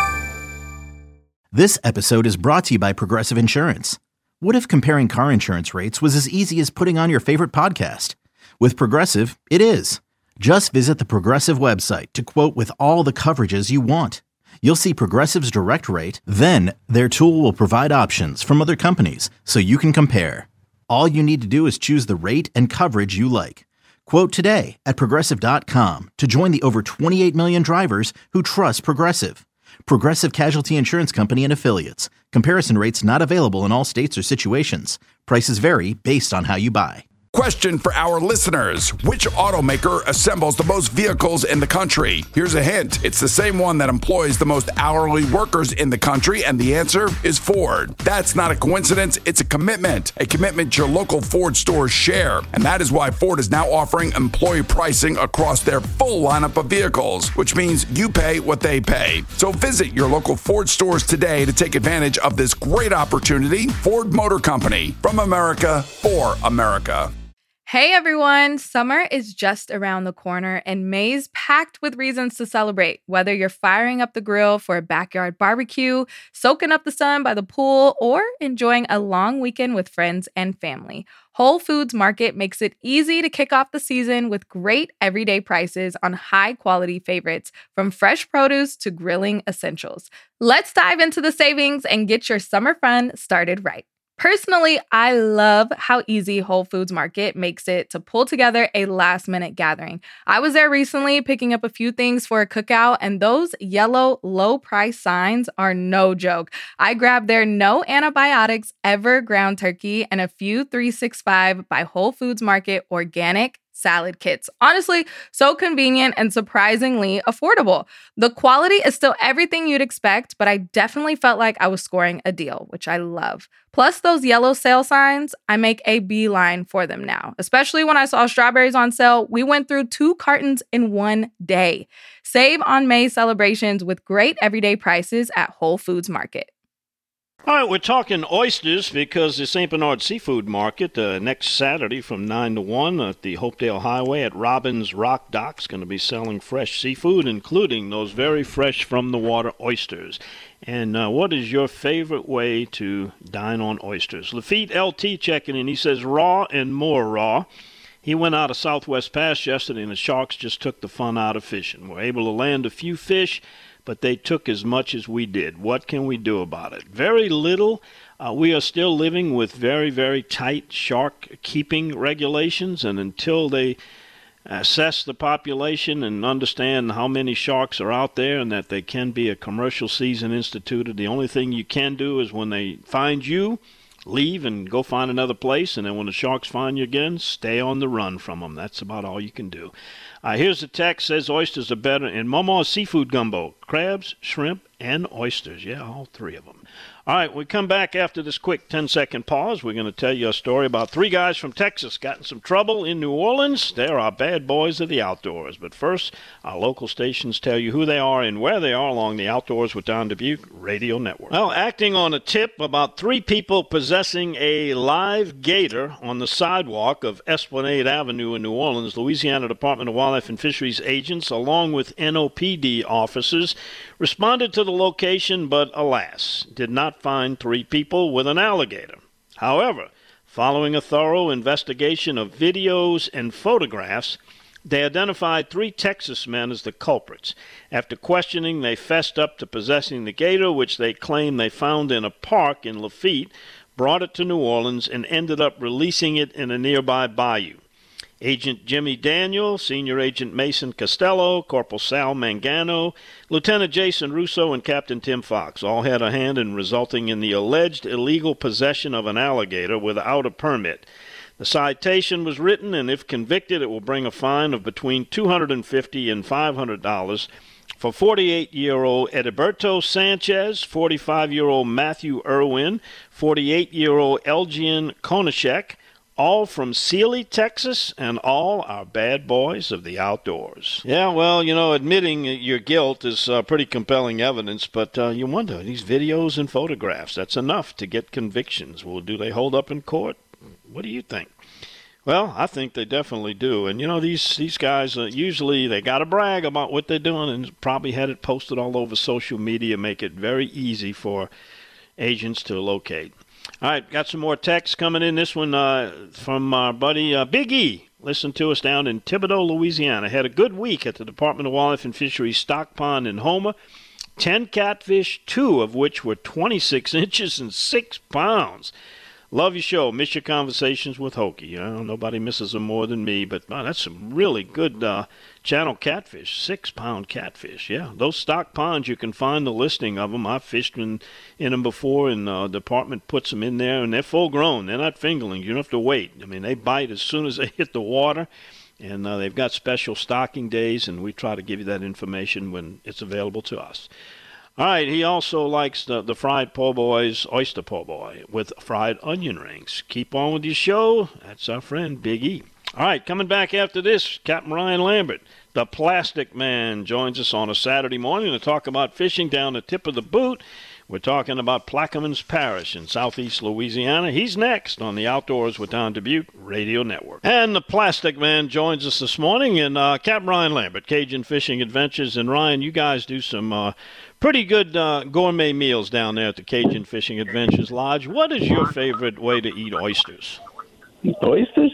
D: This episode is brought to you by Progressive Insurance. What if comparing car insurance rates was as easy as putting on your favorite podcast? With Progressive, it is. Just visit the Progressive website to quote with all the coverages you want. You'll see Progressive's direct rate, then their tool will provide options from other companies so you can compare. All you need to do is choose the rate and coverage you like. Quote today at Progressive.com to join the over 28 million drivers who trust Progressive. Progressive Casualty Insurance Company and Affiliates. Comparison rates not available in all states or situations. Prices vary based on how you buy.
E: Question for our listeners. Which automaker assembles the most vehicles in the country? Here's a hint. It's the same one that employs the most hourly workers in the country, and the answer is Ford. That's not a coincidence. It's a commitment your local Ford stores share. And that is why Ford is now offering employee pricing across their full lineup of vehicles, which means you pay what they pay. So visit your local Ford stores today to take advantage of this great opportunity. Ford Motor Company, from America, for America.
F: Hey everyone, summer is just around the corner and May's packed with reasons to celebrate. Whether you're firing up the grill for a backyard barbecue, soaking up the sun by the pool, or enjoying a long weekend with friends and family, Whole Foods Market makes it easy to kick off the season with great everyday prices on high-quality favorites, from fresh produce to grilling essentials. Let's dive into the savings and get your summer fun started right. Personally, I love how easy Whole Foods Market makes it to pull together a last-minute gathering. I was there recently picking up a few things for a cookout, and those yellow low-price signs are no joke. I grabbed their no antibiotics ever ground turkey and a few 365 by Whole Foods Market organic salad kits. Honestly, so convenient and surprisingly affordable. The quality is still everything you'd expect, but I definitely felt like I was scoring a deal, which I love. Plus those yellow sale signs, I make a beeline for them now. Especially when I saw strawberries on sale, we went through 2 cartons in one day. Save on May celebrations with great everyday prices at Whole Foods Market.
G: All right, we're talking oysters because the St. Bernard Seafood Market next Saturday from 9 to 1 at the Hopedale Highway at Robbins Rock Docks going to be selling fresh seafood, including those very fresh from-the-water oysters. And what is your favorite way to dine on oysters? Lafitte LT checking in. He says raw and more raw. He went out of Southwest Pass yesterday, and the Sharks just took the fun out of fishing. We're able to land a few fish, but they took as much as we did. What can we do about it? Very little. We are still living with very, very tight shark keeping regulations, and until they assess the population and understand how many sharks are out there and that they can be a commercial season instituted, the only thing you can do is when they find you, leave and go find another place, and then when the sharks find you again, stay on the run from them. That's about all you can do. Here's a text, says oysters are better in Momo's seafood gumbo. Crabs, shrimp, and oysters. Yeah, all 3 of them. All right, we come back after this quick 10-second pause. We're going to tell you a story about 3 guys from Texas got in some trouble in New Orleans. They're our bad boys of the outdoors. But first, our local stations tell you who they are and where they are along the Outdoors with Don Dubuque Radio Network. Well, acting on a tip about 3 people possessing a live gator on the sidewalk of Esplanade Avenue in New Orleans, Louisiana Department of Wildlife and Fisheries agents, along with NOPD officers, responded to the location, but alas, did not find 3 people with an alligator. However, following a thorough investigation of videos and photographs, they identified 3 Texas men as the culprits. After questioning, they fessed up to possessing the gator, which they claim they found in a park in Lafitte, brought it to New Orleans, and ended up releasing it in a nearby bayou. Agent Jimmy Daniel, Senior Agent Mason Costello, Corporal Sal Mangano, Lieutenant Jason Russo, and Captain Tim Fox all had a hand in resulting in the alleged illegal possession of an alligator without a permit. The citation was written, and if convicted, it will bring a fine of between $250 and $500 for 48-year-old Ediberto Sanchez, 45-year-old Matthew Irwin, 48-year-old Elgian Konashek, all from Sealy, Texas, and all are bad boys of the outdoors. Yeah, well, admitting your guilt is pretty compelling evidence, but you wonder, these videos and photographs, that's enough to get convictions. Well, do they hold up in court? What do you think? Well, I think they definitely do. And, these guys, usually they got to brag about what they're doing and probably had it posted all over social media, make it very easy for agents to locate. All right, got some more texts coming in. This one from our buddy Big E. Listen to us down in Thibodaux, Louisiana. Had a good week at the Department of Wildlife and Fisheries stock pond in Houma. 10 catfish, 2 of which were 26 inches and 6 pounds. Love your show. Miss your conversations with Hokie. Nobody misses them more than me, but that's some really good channel catfish, 6-pound catfish. Yeah, those stock ponds, you can find the listing of them. I've fished in them before, and the department puts them in there, and they're full grown. They're not fingerlings. You don't have to wait. I mean, they bite as soon as they hit the water, and they've got special stocking days, and we try to give you that information when it's available to us. All right, he also likes the fried po' boys, oyster po' boy, with fried onion rings. Keep on with your show. That's our friend Big E. All right, coming back after this, Captain Ryan Lambert, the Plastic Man, joins us on a Saturday morning to talk about fishing down the tip of the boot. We're talking about Plaquemines Parish in southeast Louisiana. He's next on the Outdoors with Don Dubuque Radio Network. And the Plastic Man joins us this morning, and Captain Ryan Lambert, Cajun Fishing Adventures. And Ryan, you guys do some pretty good gourmet meals down there at the Cajun Fishing Adventures Lodge. What is your favorite way to eat oysters?
J: Oysters?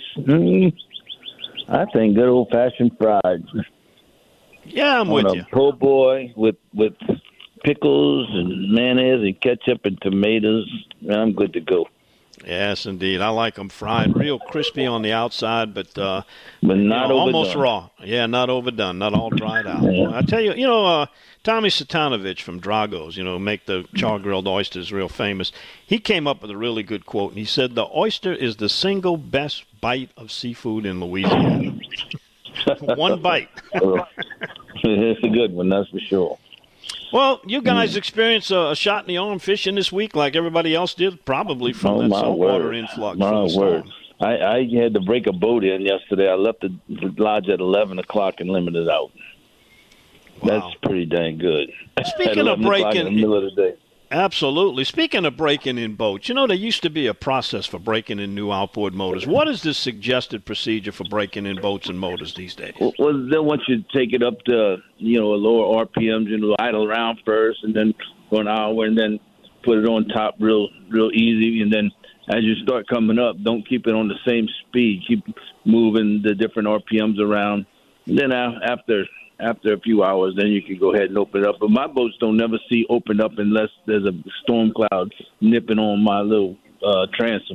J: I think good old-fashioned fried.
G: Yeah, I'm with you.
J: Po' boy with pickles and mayonnaise and ketchup and tomatoes. I'm good to go.
G: Yes, indeed. I like them fried, real crispy on the outside, but
J: not
G: almost
J: overdone.
G: raw. Yeah, not overdone, not all dried out.
J: Yeah.
G: I tell you, Tommy Satanovich from Drago's, make the char-grilled oysters real famous. He came up with a really good quote, and he said, "The oyster is the single best bite of seafood in Louisiana." One bite.
J: It's a good one, that's for sure.
G: Well, you guys experienced a shot in the arm fishing this week like everybody else did, probably from that saltwater influx.
J: My
G: from the
J: word.
G: storm.
J: I had to break a boat in yesterday. I left the lodge at 11 o'clock and limited out.
G: Wow.
J: That's pretty dang good.
G: Speaking
J: at
G: of
J: 11 o'clock
G: breaking,
J: in the middle of the day.
G: absolutely. Speaking of breaking in boats, there used to be a process for breaking in new outboard motors. What is the suggested procedure for breaking in boats and motors these days?
J: Well, they want you to take it up to, a lower RPMs, idle around first, and then for an hour, and then put it on top real easy, and then as you start coming up, don't keep it on the same speed. Keep moving the different RPMs around. And then after a few hours, then you can go ahead and open it up. But my boats don't never see open up unless there's a storm cloud nipping on my little transom.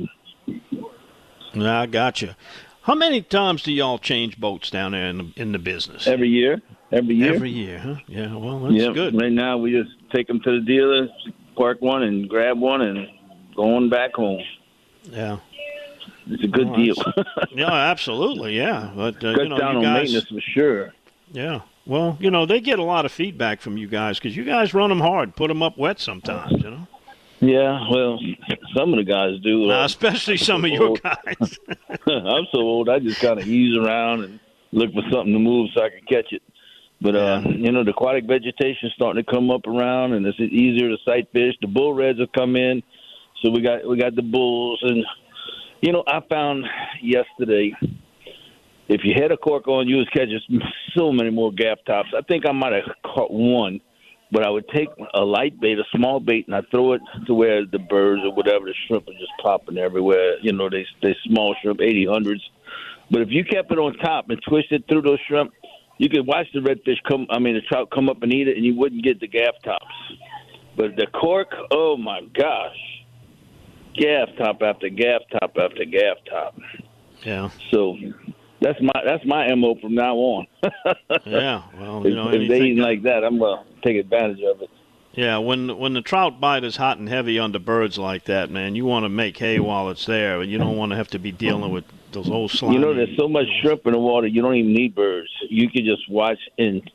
G: I gotcha. How many times do y'all change boats down there in the business?
J: Every year.
G: Every year, huh? Yeah, well, that's good.
J: Right now, we just take them to the dealer, park one, and grab one, and going back home.
G: Yeah.
J: It's a good deal.
G: Yeah, absolutely, yeah. But,
J: Cut down on maintenance for sure.
G: Yeah. Well, they get a lot of feedback from you guys because you guys run them hard, put them up wet sometimes,
J: Yeah, well, some of the guys do.
G: Especially some of your guys.
J: I'm so old, I just kind of ease around and look for something to move so I can catch it. But, the aquatic vegetation is starting to come up around, and it's easier to sight fish. The bull reds have come in, so we got the bulls. And, I found yesterday, if you had a cork on, you was catching so many more gaff tops. I think I might have caught one, but I would take a light bait, a small bait, and I throw it to where the birds or whatever, the shrimp are just popping everywhere. They small shrimp, 80-100s. But if you kept it on top and twisted through those shrimp, you could watch the the trout come up and eat it, and you wouldn't get the gaff tops. But the cork, oh my gosh, gaff top after gaff top after gaff top.
G: Yeah.
J: So that's my MO from now on.
G: Yeah. Well,
J: if they eat like that, I'm gonna take advantage of it.
G: Yeah, when the trout bite is hot and heavy under birds like that, man, you want to make hay while it's there. You don't want to have to be dealing with those old slimy.
J: There's so much shrimp in the water, you don't even need birds. You can just watch and,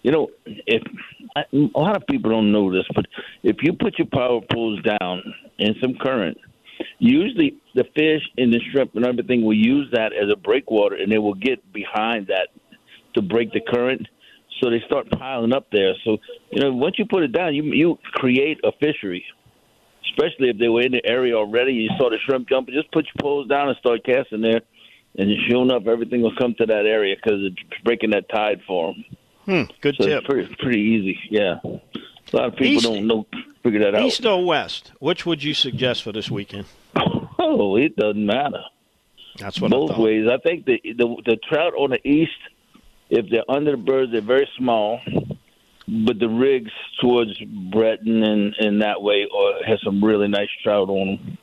J: if a lot of people don't know this, but if you put your power pools down in some current, usually the fish and the shrimp and everything will use that as a breakwater, and they will get behind that to break the current. So they start piling up there. So, once you put it down, you create a fishery, especially if they were in the area already. You saw the shrimp jumping. Just put your poles down and start casting there. And sure enough, everything will come to that area because it's breaking that tide for them.
G: Good tip.
J: It's pretty easy, yeah. A lot of people don't figure that out.
G: East or west, which would you suggest for this weekend?
J: Oh, it doesn't matter.
G: That's what
J: Both
G: I thought.
J: ways. I think the trout on the east, if they're under the birds, they're very small. But the rigs towards Breton and that way has some really nice trout on them.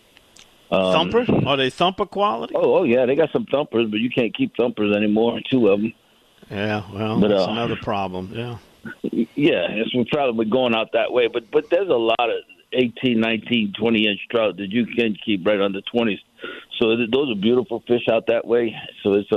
G: Thumper? Are they thumper quality?
J: Oh, yeah. They got some thumpers, but you can't keep thumpers anymore, 2 of them.
G: Yeah, well, that's another problem, yeah.
J: Yeah, we're probably going out that way. But there's a lot of 18, 19, 20-inch trout that you can keep right under 20s. So those are beautiful fish out that way. So it's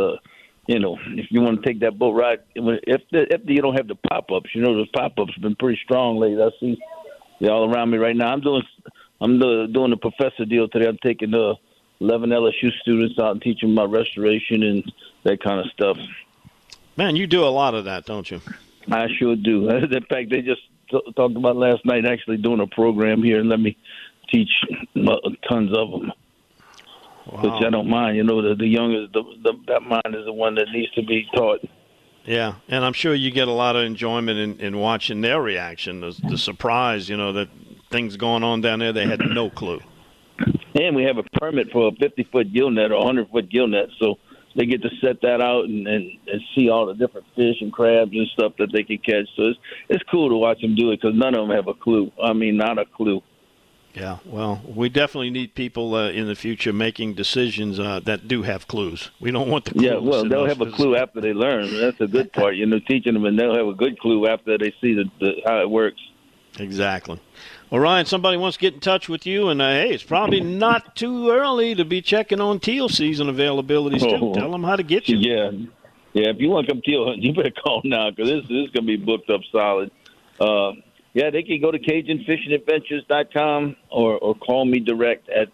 J: if you want to take that boat ride, if you don't have the pop-ups, those pop-ups have been pretty strong lately. I see they all around me right now. I'm doing the professor deal today. I'm taking the 11 LSU students out and teaching them about restoration and that kind of stuff.
G: Man, you do a lot of that, don't you?
J: I sure do. In fact, they just talked about last night actually doing a program here and let me teach tons of them.
G: Wow.
J: Which I don't mind. The youngest, that mind is the one that needs to be taught.
G: Yeah, and I'm sure you get a lot of enjoyment in watching their reaction, the surprise, that things going on down there, they had no clue.
J: And we have a permit for a 50-foot gill net or 100-foot gill net, so they get to set that out and see all the different fish and crabs and stuff that they can catch. So it's cool to watch them do it because none of them have a clue. I mean, not a clue.
G: Yeah, well, we definitely need people in the future making decisions that do have clues. We don't want the clues.
J: Yeah, well, they'll have a clue after they learn. That's a good part, teaching them, and they'll have a good clue after they see how it works.
G: Exactly. Well, Ryan, somebody wants to get in touch with you, and hey, it's probably not too early to be checking on teal season availabilities, too. Tell them how to get you.
J: Yeah, if you want to come teal hunt, you better call now, because this is going to be booked up solid. Yeah, they can go to CajunFishingAdventures.com or call me direct at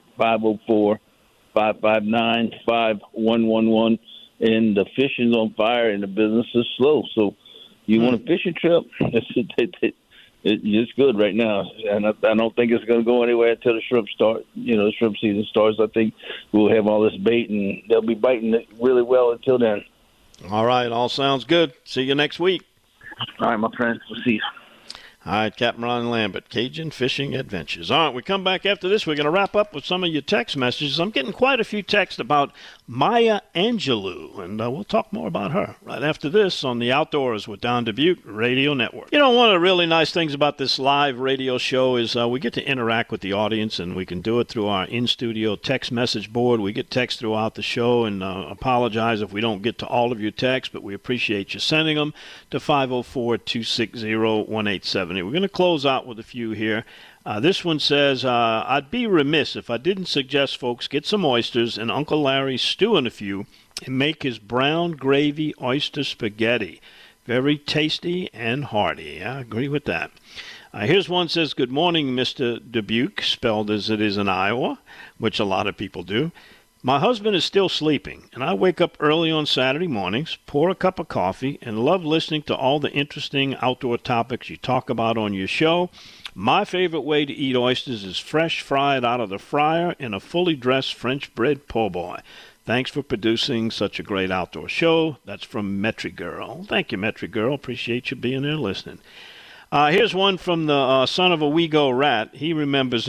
J: 504-559-5111. And the fishing's on fire and the business is slow. So you want a fishing trip? It's good right now. And I don't think it's going to go anywhere until the shrimp start. The shrimp season starts. I think we'll have all this bait, and they'll be biting it really well until then.
G: All right, all sounds good. See you next week.
J: All right, my friend. We'll see you.
G: All right, Captain Ron Lambert, Cajun Fishing Adventures. All right, we come back after this. We're going to wrap up with some of your text messages. I'm getting quite a few texts about Maya Angelou, and we'll talk more about her right after this on the Outdoors with Don Dubuque Radio Network. One of the really nice things about this live radio show is we get to interact with the audience, and we can do it through our in-studio text message board. We get texts throughout the show, and apologize if we don't get to all of your texts, but we appreciate you sending them to 504-260-1870. We're going to close out with a few here. This one says, I'd be remiss if I didn't suggest folks get some oysters and Uncle Larry stew in a few and make his brown gravy oyster spaghetti. Very tasty and hearty. I agree with that. Here's one says, good morning, Mr. Dubuque, spelled as it is in Iowa, which a lot of people do. My husband is still sleeping, and I wake up early on Saturday mornings, pour a cup of coffee, and love listening to all the interesting outdoor topics you talk about on your show. My favorite way to eat oysters is fresh fried out of the fryer in a fully dressed French bread po' boy. Thanks for producing such a great outdoor show. That's from Metri Girl. Thank you, Metri Girl. Appreciate you being there listening. Here's one from the son of a Wego rat. He remembers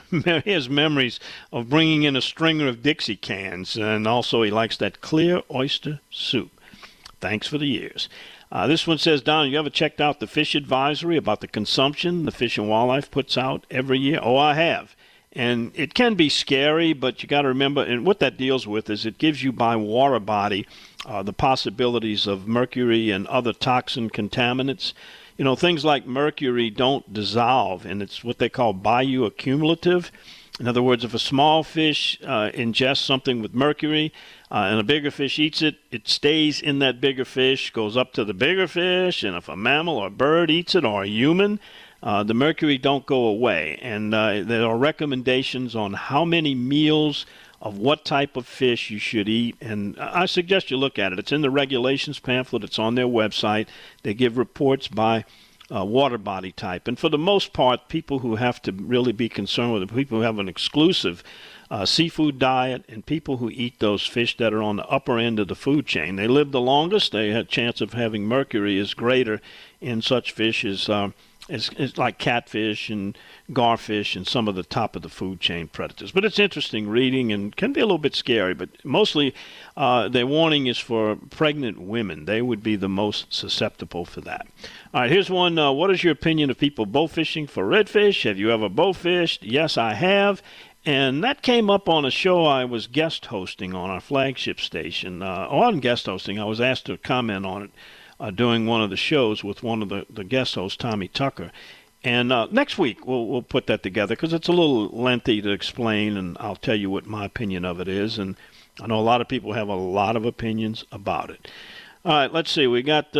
G: his memories of bringing in a stringer of Dixie cans, and also he likes that clear oyster soup. Thanks for the years. This one says, Don, you ever checked out the fish advisory about the consumption the Fish and Wildlife puts out every year? Oh, I have. And it can be scary, but you got to remember, and what that deals with is it gives you by water body the possibilities of mercury and other toxin contaminants. Things like mercury don't dissolve, and it's what they call bioaccumulative. In other words, if a small fish ingests something with mercury and a bigger fish eats it, it stays in that bigger fish, goes up to the bigger fish, and if a mammal or a bird eats it or a human, the mercury don't go away. And there are recommendations on how many meals of what type of fish you should eat, and I suggest you look at it. It's in the regulations pamphlet. It's on their website. They give reports by water body type. And for the most part, people who have to really be concerned with it, people who have an exclusive seafood diet and people who eat those fish that are on the upper end of the food chain, they live the longest. Their chance of having mercury is greater in such fish as it's like catfish and garfish and some of the top of the food chain predators. But it's interesting reading and can be a little bit scary. But mostly their warning is for pregnant women. They would be the most susceptible for that. All right, here's one. What is your opinion of people bow fishing for redfish? Have you ever bow fished? Yes, I have. And that came up on a show I was guest hosting on our flagship station. On guest hosting, I was asked to comment on it. Doing one of the shows with one of the guest hosts, Tommy Tucker. And next week we'll put that together because it's a little lengthy to explain, and I'll tell you what my opinion of it is. And I know a lot of people have a lot of opinions about it. All right, let's see. We got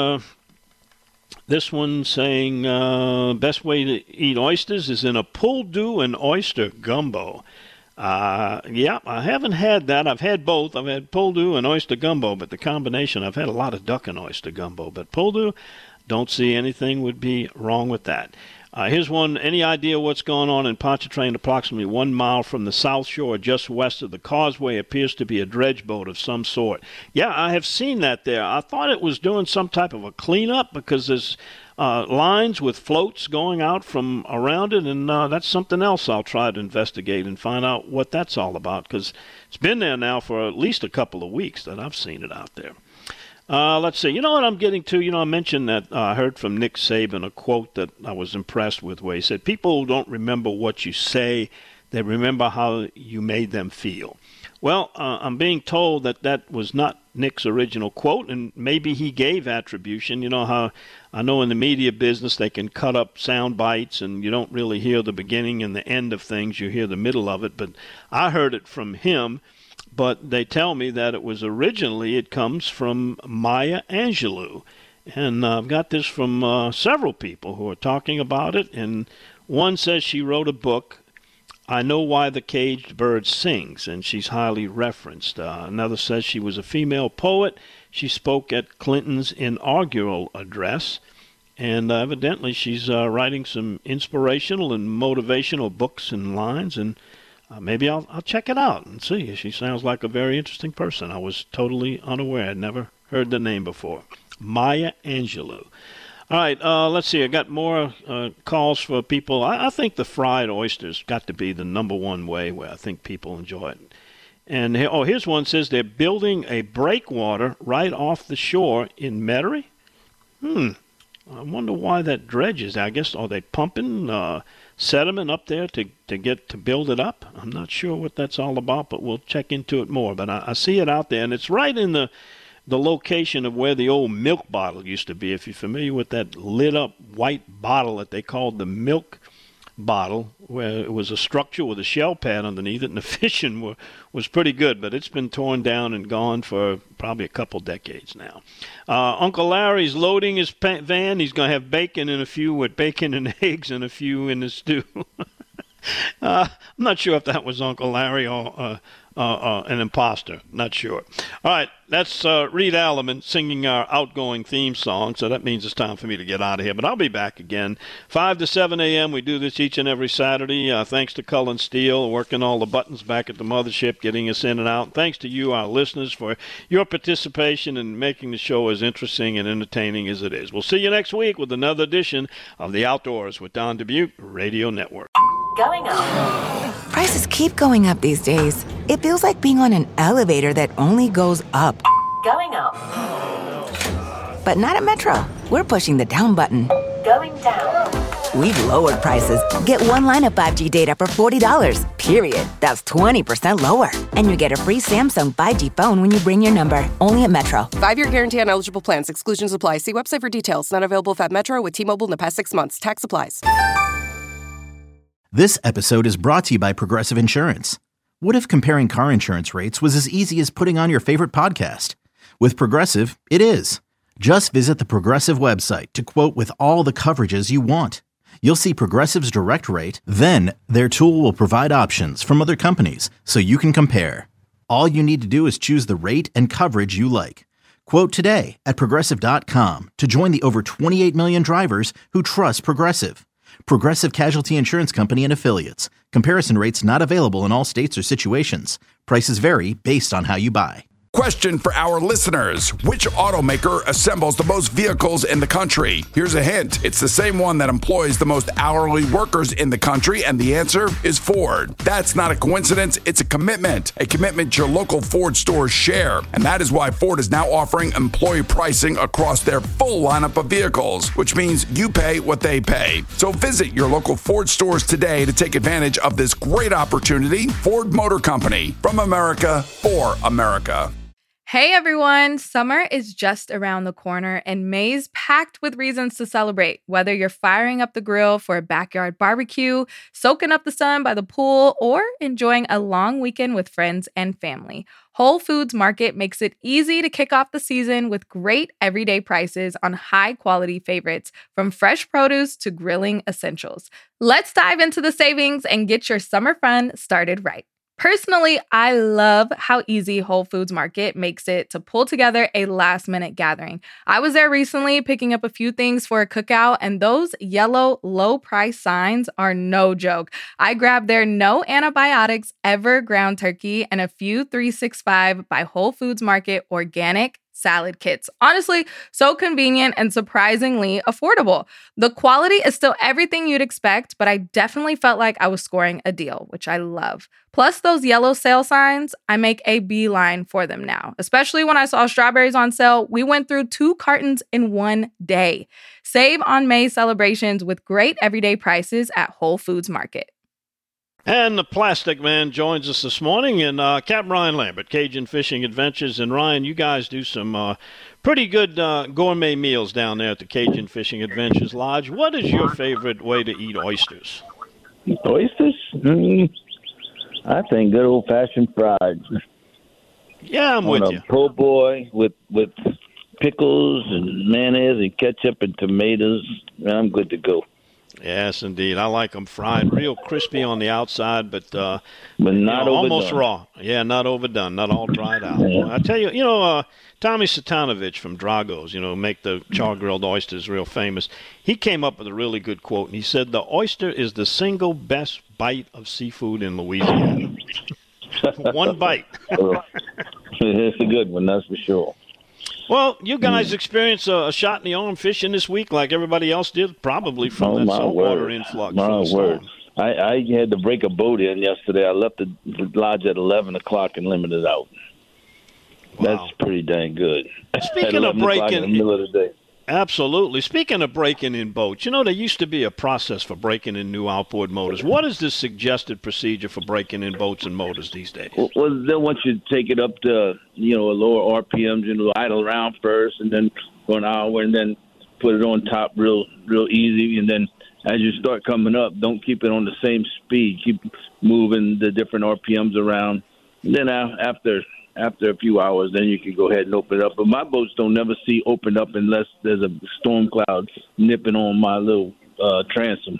G: this one saying best way to eat oysters is in a pull-do and oyster gumbo. Yeah, I haven't had that. I've had both. I've had pull-do and oyster gumbo, but the combination, I've had a lot of duck and oyster gumbo. But pull-do, don't see anything would be wrong with that. Here's one. Any idea what's going on in Pontchartrain, approximately 1 mile from the south shore, just west of the causeway? Appears to be a dredge boat of some sort. Yeah, I have seen that there. I thought it was doing some type of a cleanup because there's lines with floats going out from around it, and that's something else I'll try to investigate and find out what that's all about because it's been there now for at least a couple of weeks that I've seen it out there. Let's see. You know what I'm getting to? I mentioned that I heard from Nick Saban a quote that I was impressed with, where he said, people don't remember what you say, they remember how you made them feel. Well, I'm being told that was not Nick's original quote, and maybe he gave attribution. You know how I know in the media business they can cut up sound bites, and you don't really hear the beginning and the end of things. You hear the middle of it, but I heard it from him. But they tell me that it comes from Maya Angelou. And I've got this from several people who are talking about it. And one says she wrote a book, I Know Why the Caged Bird Sings, and she's highly referenced. Another says she was a female poet. She spoke at Clinton's inaugural address. And evidently she's writing some inspirational and motivational books and lines, and maybe I'll check it out and see. She sounds like a very interesting person. I was totally unaware. I'd never heard the name before. Maya Angelou. All right, let's see. I got more calls for people. I think the fried oysters got to be the number one way where I think people enjoy it. And here's one says they're building a breakwater right off the shore in Metairie. I wonder why that dredge is there. I guess, are they pumping sediment up there to build it up? I'm not sure what that's all about, but we'll check into it more. But I see it out there, and it's right in the location of where the old milk bottle used to be. If you're familiar with that lit-up white bottle that they called the milk bottle, where it was a structure with a shell pad underneath it, and the fishing was pretty good, but it's been torn down and gone for probably a couple decades now. Uncle Larry's loading his van. He's going to have bacon in a few, with bacon and eggs and a few in the stew. I'm not sure if that was Uncle Larry or an imposter. Not sure. All right, that's Reed Alleman singing our outgoing theme song, so that means it's time for me to get out of here. But I'll be back again. 5 to 7 a.m. We do this each and every Saturday. Thanks to Cullen Steele, working all the buttons back at the mothership, getting us in and out. Thanks to you, our listeners, for your participation in making the show as interesting and entertaining as it is. We'll see you next week with another edition of The Outdoors with Don Dubuque Radio Network.
A: Going up.
B: Prices keep going up these days. It feels like being on an elevator that only goes up.
A: Going up.
B: But not at Metro. We're pushing the down button.
A: Going down.
B: We've lowered prices. Get one line of 5G data for $40, period. That's 20% lower. And you get a free Samsung 5G phone when you bring your number. Only at Metro.
C: 5-year guarantee on eligible plans. Exclusions apply. See website for details. Not available if at Metro with T-Mobile in the past 6 months. Tax applies.
D: This episode is brought to you by Progressive Insurance. What if comparing car insurance rates was as easy as putting on your favorite podcast? With Progressive, it is. Just visit the Progressive website to quote with all the coverages you want. You'll see Progressive's direct rate, then their tool will provide options from other companies so you can compare. All you need to do is choose the rate and coverage you like. Quote today at Progressive.com to join the over 28 million drivers who trust Progressive. Progressive Casualty Insurance Company and Affiliates. Comparison rates not available in all states or situations. Prices vary based on how you buy.
E: Question for our listeners. Which automaker assembles the most vehicles in the country? Here's a hint. It's the same one that employs the most hourly workers in the country, and the answer is Ford. That's not a coincidence. It's a commitment your local Ford stores share. And that is why Ford is now offering employee pricing across their full lineup of vehicles, which means you pay what they pay. So visit your local Ford stores today to take advantage of this great opportunity. Ford Motor Company, from America for America.
F: Hey everyone, summer is just around the corner and May's packed with reasons to celebrate. Whether you're firing up the grill for a backyard barbecue, soaking up the sun by the pool, or enjoying a long weekend with friends and family, Whole Foods Market makes it easy to kick off the season with great everyday prices on high-quality favorites, from fresh produce to grilling essentials. Let's dive into the savings and get your summer fun started right. Personally, I love how easy Whole Foods Market makes it to pull together a last-minute gathering. I was there recently picking up a few things for a cookout, and those yellow low-price signs are no joke. I grabbed their no antibiotics ever ground turkey and a few 365 by Whole Foods Market organic salad kits. Honestly, so convenient and surprisingly affordable. The quality is still everything you'd expect, but I definitely felt like I was scoring a deal, which I love. Plus those yellow sale signs, I make a beeline for them now. Especially when I saw strawberries on sale, we went through 2 cartons in one day. Save on May celebrations with great everyday prices at Whole Foods Market.
G: And the Plastic Man joins us this morning, and Captain Ryan Lambert, Cajun Fishing Adventures. And Ryan, you guys do some pretty good gourmet meals down there at the Cajun Fishing Adventures Lodge. What is your favorite way to eat oysters?
J: Oysters? I think good old-fashioned fried.
G: Yeah, I'm with you.
J: Po' boy with pickles and mayonnaise and ketchup and tomatoes. I'm good to go.
G: Yes, indeed. I like them fried, real crispy on the outside, but
J: not
G: almost
J: overdone.
G: raw. Yeah, not overdone, not all dried out.
J: Yeah.
G: I tell you, Tommy Satanovich from Drago's, make the char-grilled oysters real famous. He came up with a really good quote, and he said, "The oyster is the single best bite of seafood in Louisiana." One bite.
J: It's a good one, that's for sure.
G: Well, you guys experienced a shot in the arm fishing this week like everybody else did, probably from that saltwater influx.
J: My
G: from the storm.
J: word. I had to break a boat in yesterday. I left the lodge at 11 o'clock and limited out.
G: Wow.
J: That's pretty dang good.
G: Speaking of breaking,
J: in the middle of the day.
G: Absolutely. Speaking of breaking in boats, there used to be a process for breaking in new outboard motors. What is the suggested procedure for breaking in boats and motors these days?
J: Well, then once you take it up to, a lower RPMs, idle around first and then for an hour and then put it on top real easy. And then as you start coming up, don't keep it on the same speed. Keep moving the different RPMs around. And then after a few hours, then you can go ahead and open it up. But my boats don't never see open up unless there's a storm cloud nipping on my little transom.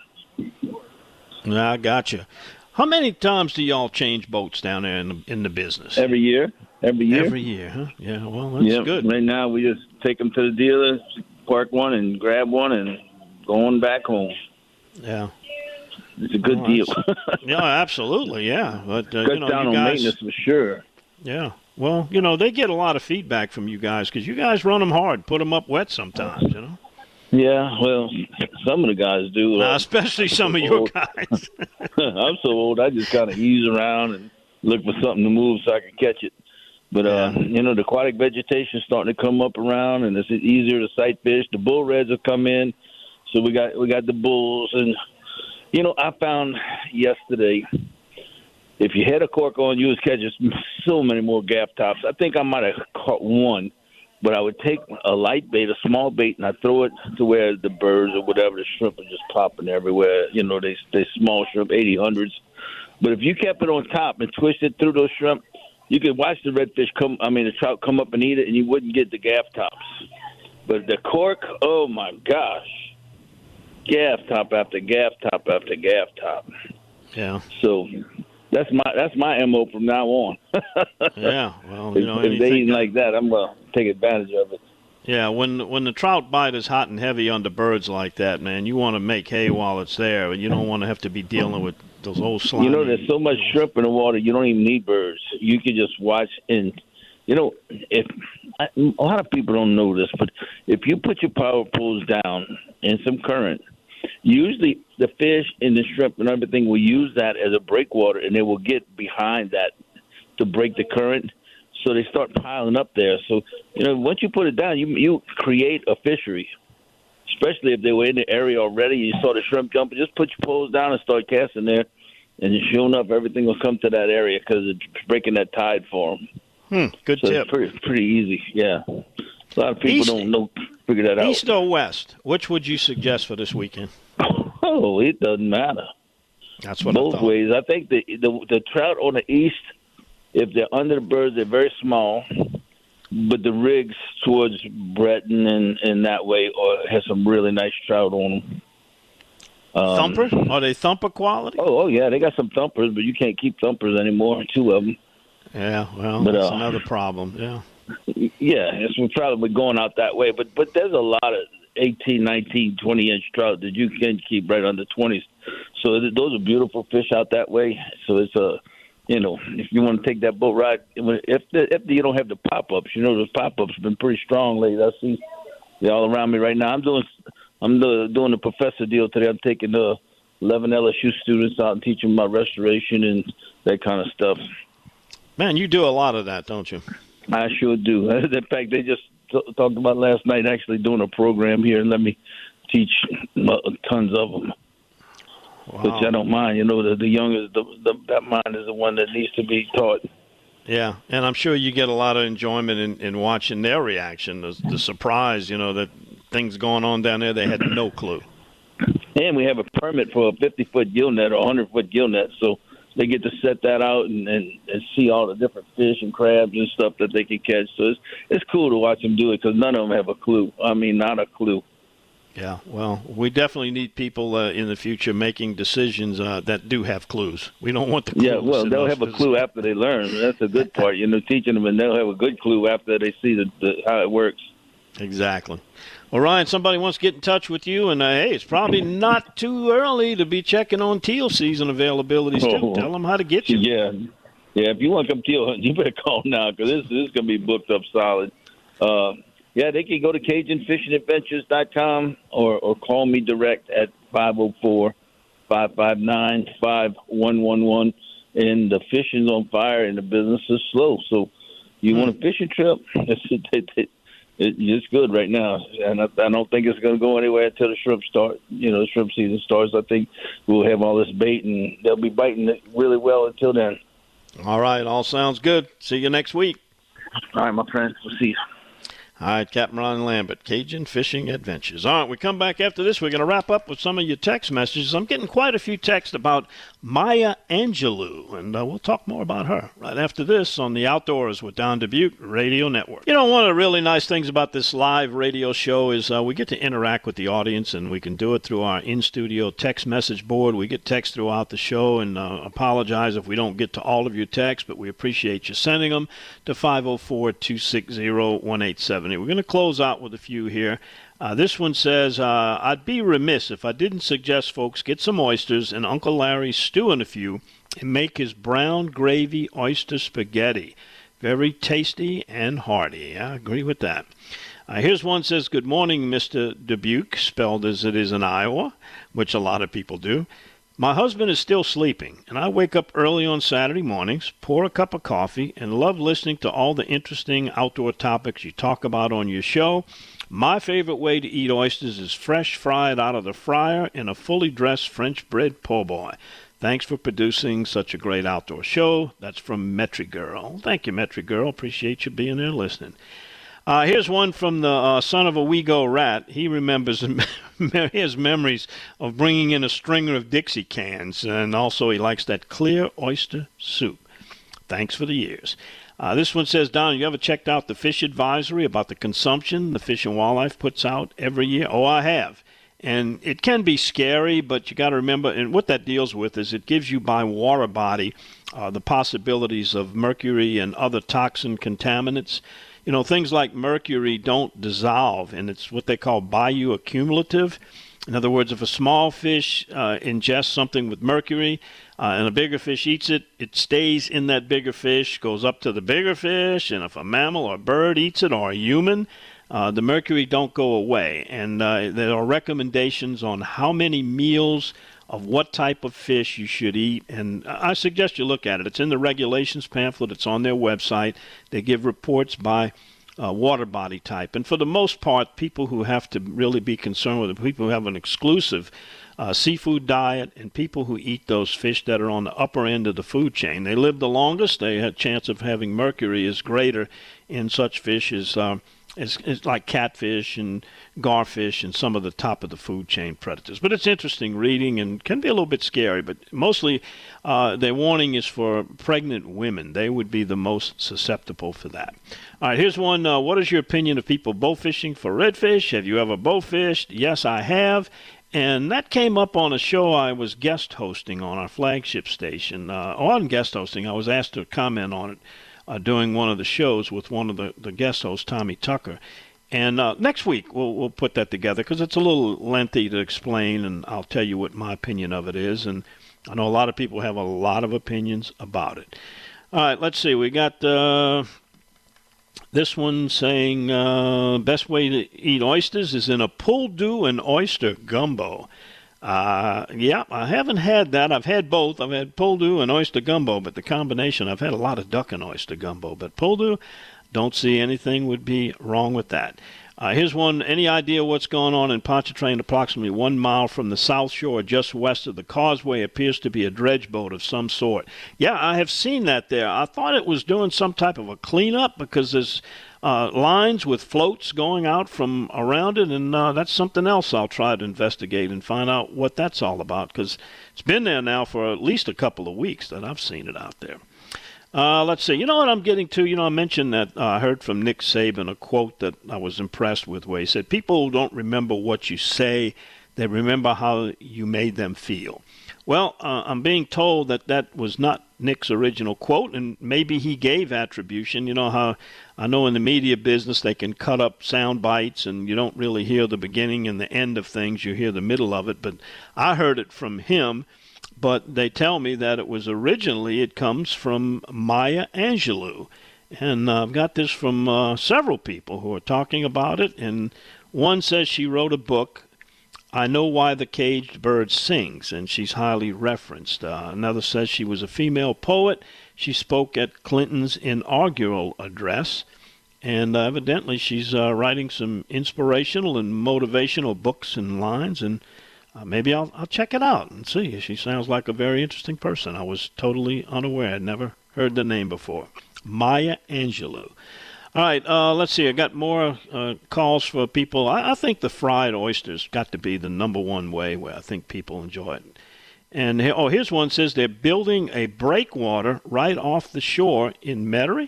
G: I gotcha. How many times do y'all change boats down there in the business?
J: Every year.
G: Every year, huh? Yeah, well, that's good.
J: Right now we just take them to the dealer, park one and grab one and going back home.
G: Yeah.
J: It's a good deal.
G: Yeah, absolutely, yeah. But,
J: Cuts down on maintenance for sure.
G: Yeah. Well, they get a lot of feedback from you guys because you guys run them hard, put them up wet sometimes,
J: Yeah, well, some of the guys do.
G: Especially some of your guys.
J: I'm so old, I just kind of ease around and look for something to move so I can catch it. But, the aquatic vegetation is starting to come up around, and it's easier to sight fish. The bull reds have come in, so we got the bulls. And, I found yesterday – if you had a cork on, you would catch so many more gaff tops. I think I might have caught one, but I would take a light bait, a small bait, and I throw it to where the birds or whatever, the shrimp are just popping everywhere. They small shrimp, 80-100s. But if you kept it on top and twisted through those shrimp, you could watch the the trout come up and eat it, and you wouldn't get the gaff tops. But the cork, oh my gosh, gaff top after gaff top after gaff top.
G: Yeah.
J: So that's my MO from now on.
G: Yeah, well,
J: if they eat like that, I'm gonna take advantage of it.
G: Yeah, when the trout bite is hot and heavy on the birds like that, man, you want to make hay while it's there, and you don't want to have to be dealing with those old slimy.
J: There's so much shrimp in the water, you don't even need birds. You can just watch and. A lot of people don't know this, but if you put your power poles down in some current, usually the fish and the shrimp and everything will use that as a breakwater, and they will get behind that to break the current. So they start piling up there. So, once you put it down, you create a fishery, especially if they were in the area already. You saw the shrimp jumping. Just put your poles down and start casting there, and sure enough, everything will come to that area because it's breaking that tide for them.
G: Good tip.
J: It's pretty easy, yeah. A lot of people don't figure that out.
G: East or west, which would you suggest for this weekend?
J: Oh, it doesn't matter.
G: That's what
J: both
G: I thought.
J: ways. I think the trout on the east, if they're under the birds, they're very small. But the rigs towards Breton and that way has some really nice trout on them.
G: Thumper? Are they thumper quality?
J: Oh, yeah. They got some thumpers, but you can't keep thumpers anymore. 2 of them.
G: Yeah, well, that's another problem. Yeah.
J: Yeah, we're probably going out that way. But there's a lot of 18, 19, 20-inch trout that you can keep right under 20s. So those are beautiful fish out that way. So it's if you want to take that boat ride, if you don't have the pop-ups, those pop-ups have been pretty strong lately. I see they're all around me right now. I'm doing the professor deal today. I'm taking the 11 LSU students out and teaching them about restoration and that kind of stuff.
G: Man, you do a lot of that, don't you?
J: I sure do. In fact, they just talked about last night actually doing a program here and let me teach tons of them.
G: Wow.
J: Which I don't mind. The younger, that mind is the one that needs to be taught.
G: Yeah, and I'm sure you get a lot of enjoyment in watching their reaction, the surprise, that things going on down there they had no clue.
J: And we have a permit for a 50-foot gill net or 100-foot gill net, so they get to set that out and see all the different fish and crabs and stuff that they can catch. So it's cool to watch them do it because none of them have a clue. I mean, not a clue.
G: Yeah, well, we definitely need people in the future making decisions that do have clues. We don't want the clues.
J: Yeah, well, they'll have a clue after they learn. That's a good part, teaching them, and they'll have a good clue after they see how it works.
G: Exactly. Well, Ryan, somebody wants to get in touch with you, and hey, it's probably not too early to be checking on teal season availabilities, too. Tell them how to get you.
J: Yeah, if you want to come teal hunting, you better call now because this is going to be booked up solid. Yeah, they can go to CajunFishingAdventures.com or call me direct at 504-559-5111. And the fishing's on fire and the business is slow. So you want a fishing trip? It's good right now. And I don't think it's going to go anywhere until the shrimp start. The shrimp season starts. I think we'll have all this bait and they'll be biting it really well until then.
G: All right. All sounds good. See you next week.
J: All right, my friend. We'll see you.
G: All right, Captain Ron Lambert, Cajun Fishing Adventures. All right, we come back after this. We're going to wrap up with some of your text messages. I'm getting quite a few texts about Maya Angelou, and we'll talk more about her right after this on the Outdoors with Don Dubuque Radio Network. One of the really nice things about this live radio show is we get to interact with the audience, and we can do it through our in-studio text message board. We get texts throughout the show, and apologize if we don't get to all of your texts, but we appreciate you sending them to 504-260-1870. We're going to close out with a few here. This one says, I'd be remiss if I didn't suggest folks get some oysters and Uncle Larry stew in a few and make his brown gravy oyster spaghetti. Very tasty and hearty. I agree with that. Here's one says, good morning, Mr. Dubuque, spelled as it is in Iowa, which a lot of people do. My husband is still sleeping, and I wake up early on Saturday mornings, pour a cup of coffee, and love listening to all the interesting outdoor topics you talk about on your show. My favorite way to eat oysters is fresh fried out of the fryer in a fully dressed French bread po' boy. Thanks for producing such a great outdoor show. That's from Metri Girl. Thank you, Metri Girl. Appreciate you being there listening. Here's one from the son of a Wego rat. He remembers his memories of bringing in a stringer of Dixie cans, and also he likes that clear oyster soup. Thanks for the years. This one says, Don, you ever checked out the fish advisory about the consumption the Fish and Wildlife puts out every year? Oh, I have. And it can be scary, but you got to remember, and what that deals with is it gives you by water body the possibilities of mercury and other toxin contaminants. Things like mercury don't dissolve, and it's what they call bioaccumulative. In other words, if a small fish ingests something with mercury and a bigger fish eats it, it stays in that bigger fish, goes up to the bigger fish, and if a mammal or bird eats it or a human, the mercury don't go away. And there are recommendations on how many meals of what type of fish you should eat, and I suggest you look at it. It's in the regulations pamphlet. It's on their website. They give reports by water body type, and for the most part, people who have to really be concerned with it, people who have an exclusive seafood diet and people who eat those fish that are on the upper end of the food chain, they live the longest. Their chance of having mercury is greater in such fish as it's like catfish and garfish and some of the top of the food chain predators. But it's interesting reading and can be a little bit scary, but mostly their warning is for pregnant women. They would be the most susceptible for that. All right, here's one. What is your opinion of people bow fishing for redfish? Have you ever bow fished? Yes, I have. And that came up on a show I was guest hosting on our flagship station. I wasn't guest hosting. I was asked to comment on it. Doing one of the shows with one of the guest hosts, Tommy Tucker. And next week we'll put that together because it's a little lengthy to explain, and I'll tell you what my opinion of it is. And I know a lot of people have a lot of opinions about it. All right, let's see. We got this one saying best way to eat oysters is in a pull-do and oyster gumbo. Yeah, I haven't had that. I've had both. I've had pull-do and oyster gumbo, but the combination, I've had a lot of duck and oyster gumbo. But pull-do, don't see anything would be wrong with that. Here's one. Any idea what's going on in Pontchartrain, approximately 1 mile from the South Shore, just west of the causeway? Appears to be a dredge boat of some sort. Yeah, I have seen that there. I thought it was doing some type of a cleanup because there's lines with floats going out from around it, and that's something else I'll try to investigate and find out what that's all about, because it's been there now for at least a couple of weeks that I've seen it out there. Let's see. You know what I'm getting to? I mentioned that I heard from Nick Saban a quote that I was impressed with, where he said, people don't remember what you say, they remember how you made them feel. Well, I'm being told that that was not Nick's original quote, and maybe he gave attribution. You know how I know in the media business they can cut up sound bites, and you don't really hear the beginning and the end of things. You hear the middle of it, but I heard it from him. But they tell me that it comes from Maya Angelou. And I've got this from several people who are talking about it. And one says she wrote a book, I Know Why the Caged Bird Sings, and she's highly referenced. Another says she was a female poet. She spoke at Clinton's inaugural address. And evidently she's writing some inspirational and motivational books and lines, and maybe I'll check it out and see. She sounds like a very interesting person. I was totally unaware. I'd never heard the name before. Maya Angelou. All right, let's see. I got more calls for people. I think the fried oysters got to be the number one way where I think people enjoy it. And here's one. Says they're building a breakwater right off the shore in Metairie.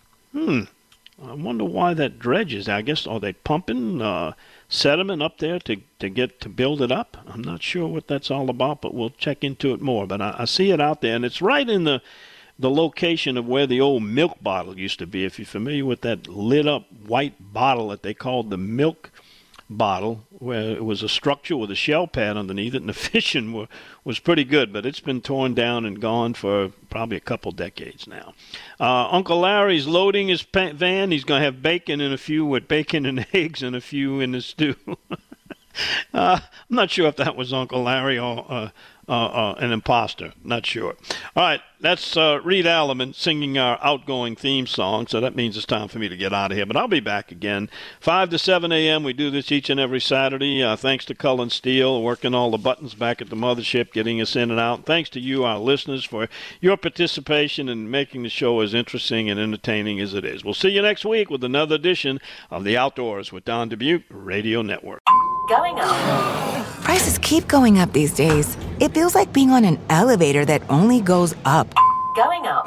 G: I wonder why that dredge is. I guess, are they pumping sediment up there to build it up? I'm not sure what that's all about, but we'll check into it more. But I see it out there, and it's right in the location of where the old milk bottle used to be. If you're familiar with that lit-up white bottle that they called the milk bottle, where it was a structure with a shell pad underneath it, and the fishing was pretty good, but it's been torn down and gone for probably a couple decades now. Uncle Larry's loading his van. He's going to have bacon in a few, with bacon and eggs and a few in the stew. I'm not sure if that was Uncle Larry or an imposter. Not sure. All right, that's Reed Alleman singing our outgoing theme song, so that means it's time for me to get out of here. But I'll be back again. 5 to 7 a.m. We do this each and every Saturday. Thanks to Cullen Steele, working all the buttons back at the mothership, getting us in and out. Thanks to you, our listeners, for your participation in making the show as interesting and entertaining as it is. We'll see you next week with another edition of The Outdoors with Don Dubuque Radio Network.
A: Going up.
B: Prices keep going up these days. It feels like being on an elevator that only goes up.
A: Going up.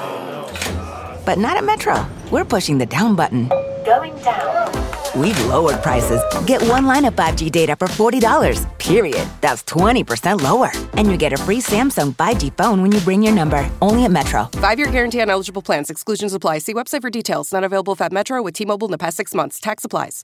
B: But not at Metro. We're pushing the down button.
A: Going down.
B: We've lowered prices. Get one line of 5G data for $40, period. That's 20% lower. And you get a free Samsung 5G phone when you bring your number. Only at Metro.
C: 5-year guarantee on eligible plans. Exclusions apply. See website for details. Not available at Metro with T-Mobile in the past 6 months. Tax applies.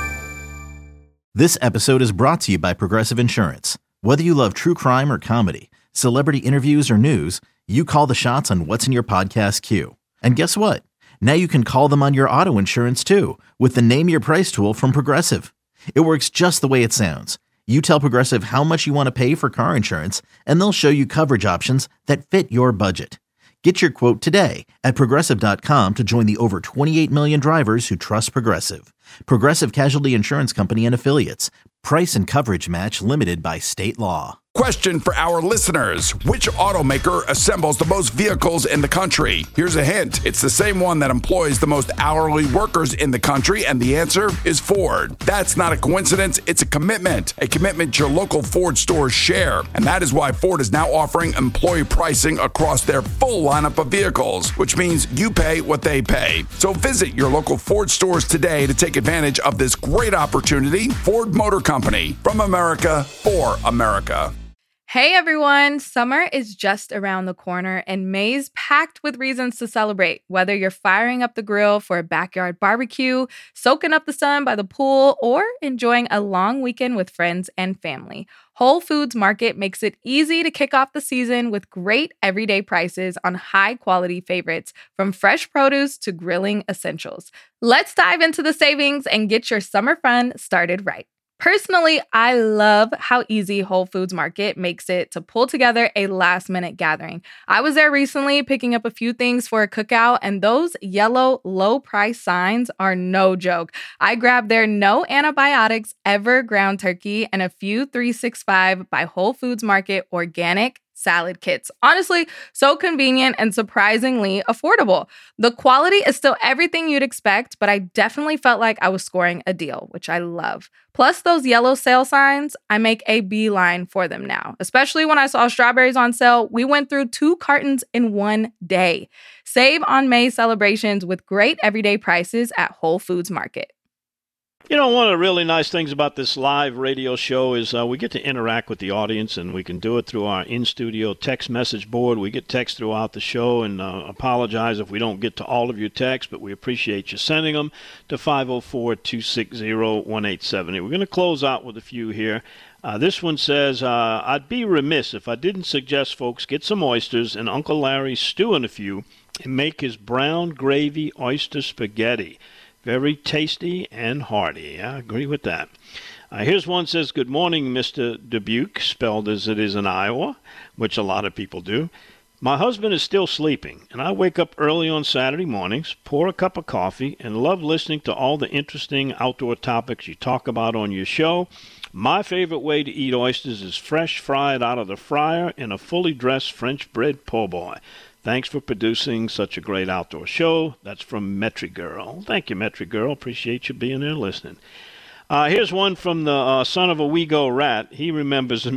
D: This episode is brought to you by Progressive Insurance. Whether you love true crime or comedy, celebrity interviews or news, you call the shots on what's in your podcast queue. And guess what? Now you can call them on your auto insurance too, with the Name Your Price tool from Progressive. It works just the way it sounds. You tell Progressive how much you want to pay for car insurance, and they'll show you coverage options that fit your budget. Get your quote today at Progressive.com to join the over 28 million drivers who trust Progressive. Progressive Casualty Insurance Company and Affiliates. Price and coverage match limited by state law.
E: Question for our listeners. Which automaker assembles the most vehicles in the country? Here's a hint. It's the same one that employs the most hourly workers in the country, and the answer is Ford. That's not a coincidence. It's a commitment your local Ford stores share. And that is why Ford is now offering employee pricing across their full lineup of vehicles, which means you pay what they pay. So visit your local Ford stores today to take advantage of this great opportunity. Ford Motor Company, from America, for America.
F: Hey everyone, summer is just around the corner and May's packed with reasons to celebrate. Whether you're firing up the grill for a backyard barbecue, soaking up the sun by the pool, or enjoying a long weekend with friends and family, Whole Foods Market makes it easy to kick off the season with great everyday prices on high-quality favorites, from fresh produce to grilling essentials. Let's dive into the savings and get your summer fun started right. Personally, I love how easy Whole Foods Market makes it to pull together a last-minute gathering. I was there recently picking up a few things for a cookout, and those yellow low-price signs are no joke. I grabbed their no antibiotics ever ground turkey and a few 365 by Whole Foods Market organic salad kits. Honestly, so convenient and surprisingly affordable. The quality is still everything you'd expect, but I definitely felt like I was scoring a deal, which I love. Plus, those yellow sale signs, I make a beeline for them now. Especially when I saw strawberries on sale, we went through 2 cartons in one day. Save on May celebrations with great everyday prices at Whole Foods Market.
G: You know, one of the really nice things about this live radio show is we get to interact with the audience, and we can do it through our in-studio text message board. We get texts throughout the show, and apologize if we don't get to all of your texts, but we appreciate you sending them to 504-260-1870. We're going to close out with a few here. This one says, I'd be remiss if I didn't suggest folks get some oysters and Uncle Larry stew in a few and make his brown gravy oyster spaghetti. Very tasty and hearty. I agree with that. Here's one says, good morning, Mr. Dubuque, spelled as it is in Iowa, which a lot of people do. My husband is still sleeping, and I wake up early on Saturday mornings, pour a cup of coffee, and love listening to all the interesting outdoor topics you talk about on your show. My favorite way to eat oysters is fresh fried out of the fryer in a fully dressed French bread po' boy. Thanks for producing such a great outdoor show. That's from Metri Girl. Thank you, Metri Girl. Appreciate you being there listening. Here's one from the son of a Wego rat. He remembers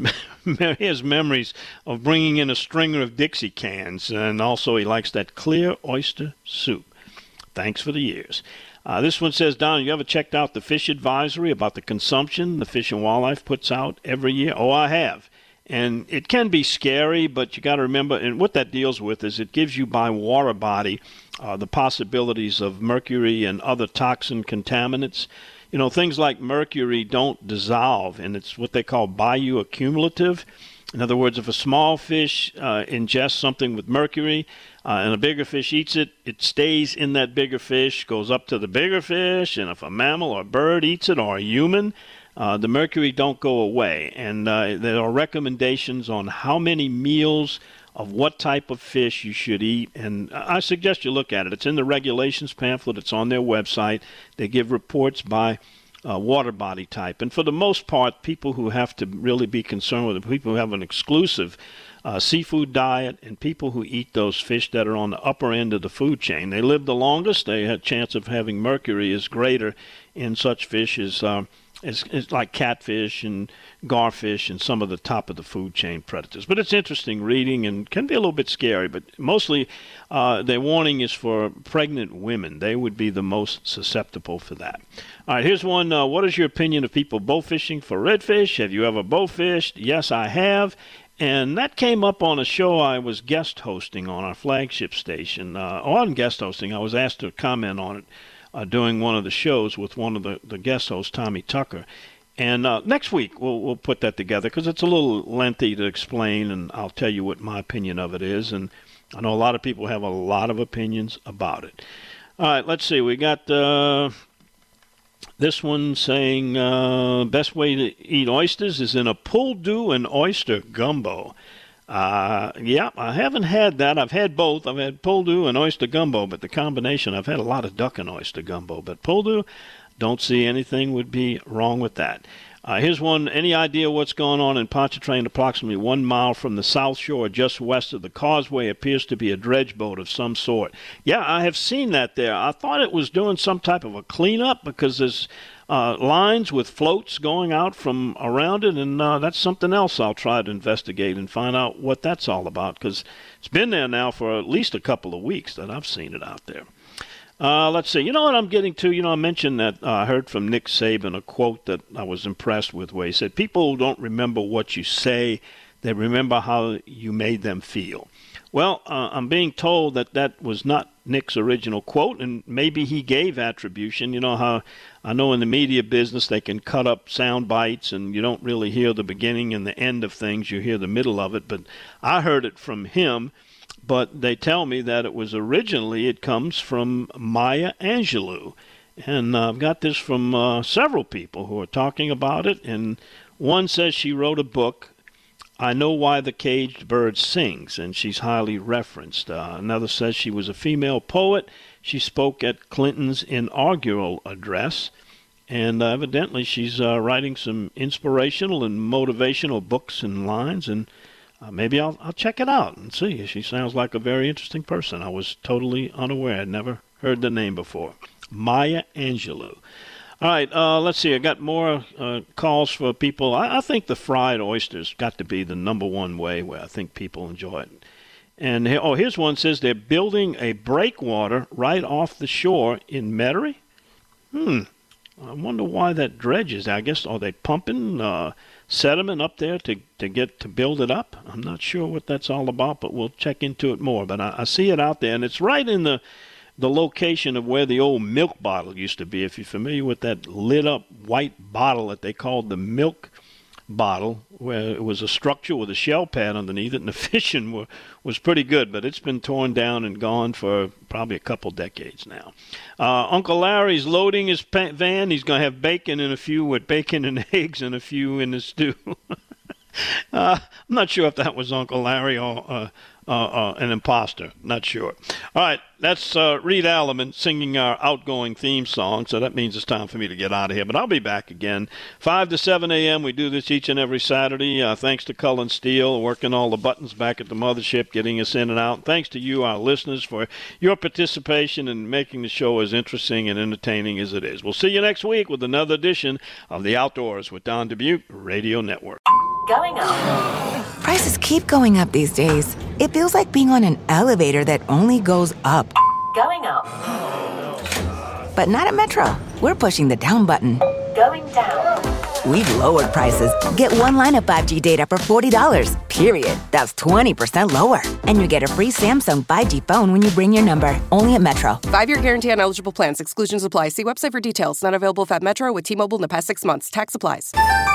G: his memories of bringing in a stringer of Dixie cans, and also he likes that clear oyster soup. Thanks for the years. This one says, Don, you ever checked out the fish advisory about the consumption the Fish and Wildlife puts out every year? Oh, I have. And it can be scary, but you got to remember, and what that deals with is it gives you by water body the possibilities of mercury and other toxin contaminants. You know, things like mercury don't dissolve, and it's what they call bioaccumulative. In other words, if a small fish ingests something with mercury and a bigger fish eats it, it stays in that bigger fish, goes up to the bigger fish, and if a mammal or bird eats it or a human, the mercury don't go away. And there are recommendations on how many meals of what type of fish you should eat. And I suggest you look at it. It's in the regulations pamphlet. It's on their website. They give reports by water body type. And for the most part, people who have to really be concerned with it, people who have an exclusive seafood diet and people who eat those fish that are on the upper end of the food chain, they live the longest. Their chance of having mercury is greater in such fish as it's like catfish and garfish and some of the top of the food chain predators. But it's interesting reading and can be a little bit scary. But mostly their warning is for pregnant women. They would be the most susceptible for that. All right, here's one. What is your opinion of people bow fishing for redfish? Have you ever bow fished? Yes, I have. And that came up on a show I was guest hosting on our flagship station. I wasn't guest hosting. I was asked to comment on it. Doing one of the shows with one of the guest hosts, Tommy Tucker. And next week we'll put that together because it's a little lengthy to explain, and I'll tell you what my opinion of it is. And I know a lot of people have a lot of opinions about it. All right, let's see. We got this one saying best way to eat oysters is in a pull-do and oyster gumbo. Yeah, I haven't had that. I've had both. I've had pull-do and oyster gumbo, but the combination, I've had a lot of duck and oyster gumbo. But pull-do, don't see anything would be wrong with that. Here's one. Any idea what's going on in Pontchartrain? Approximately 1 mile from the south shore, just west of the causeway, appears to be a dredge boat of some sort. Yeah, I have seen that there. I thought it was doing some type of a cleanup because there's lines with floats going out from around it, and that's something else I'll try to investigate and find out what that's all about, because it's been there now for at least a couple of weeks that I've seen it out there. Let's see. You know what I'm getting to? You know, I mentioned that I heard from Nick Saban a quote that I was impressed with where he said, people don't remember what you say, They remember how you made them feel. Well, I'm being told that was not Nick's original quote, and maybe he gave attribution. You know how I know in the media business they can cut up sound bites, and you don't really hear the beginning and the end of things. You hear the middle of it, but I heard it from him. But they tell me that it comes from Maya Angelou. And I've got this from several people who are talking about it. And one says she wrote a book, I Know Why the Caged Bird Sings, and she's highly referenced. Another says she was a female poet. She spoke at Clinton's inaugural address. And evidently she's writing some inspirational and motivational books and lines. And maybe I'll check it out and see. She sounds like a very interesting person. I was totally unaware. I'd never heard the name before. Maya Angelou. All right, let's see. I got more calls for people. I think the fried oysters got to be the number one way where I think people enjoy it. And here's one says they're building a breakwater right off the shore in Metairie. I wonder why that dredge is there. I guess, are they pumping sediment up there to build it up? I'm not sure what that's all about, but we'll check into it more. But I see it out there, and it's right in the location of where the old milk bottle used to be. If you're familiar with that lit-up white bottle that they called the milk bottle, where it was a structure with a shell pad underneath it, and the fishing was pretty good, but it's been torn down and gone for probably a couple decades now. Uncle Larry's loading his van. He's going to have bacon in a few, with bacon and eggs and a few in the stew. I'm not sure if that was Uncle Larry or an imposter. Not sure. All right, that's Reed Alleman singing our outgoing theme song, so that means it's time for me to get out of here. But I'll be back again. 5 to 7 a.m. We do this each and every Saturday. Thanks to Cullen Steele, working all the buttons back at the mothership, getting us in and out. Thanks to you, our listeners, for your participation in making the show as interesting and entertaining as it is. We'll see you next week with another edition of The Outdoors with Don Dubuque Radio Network.
A: Going up.
B: Prices keep going up these days. It feels like being on an elevator that only goes up.
A: Going up.
B: But not at Metro. We're pushing the down button.
A: Going down.
B: We've lowered prices. Get one line of 5G data for $40, period. That's 20% lower. And you get a free Samsung 5G phone when you bring your number. Only at Metro.
C: 5-year guarantee on eligible plans. Exclusions apply. See website for details. Not available at Metro with T-Mobile in the past 6 months. Tax applies.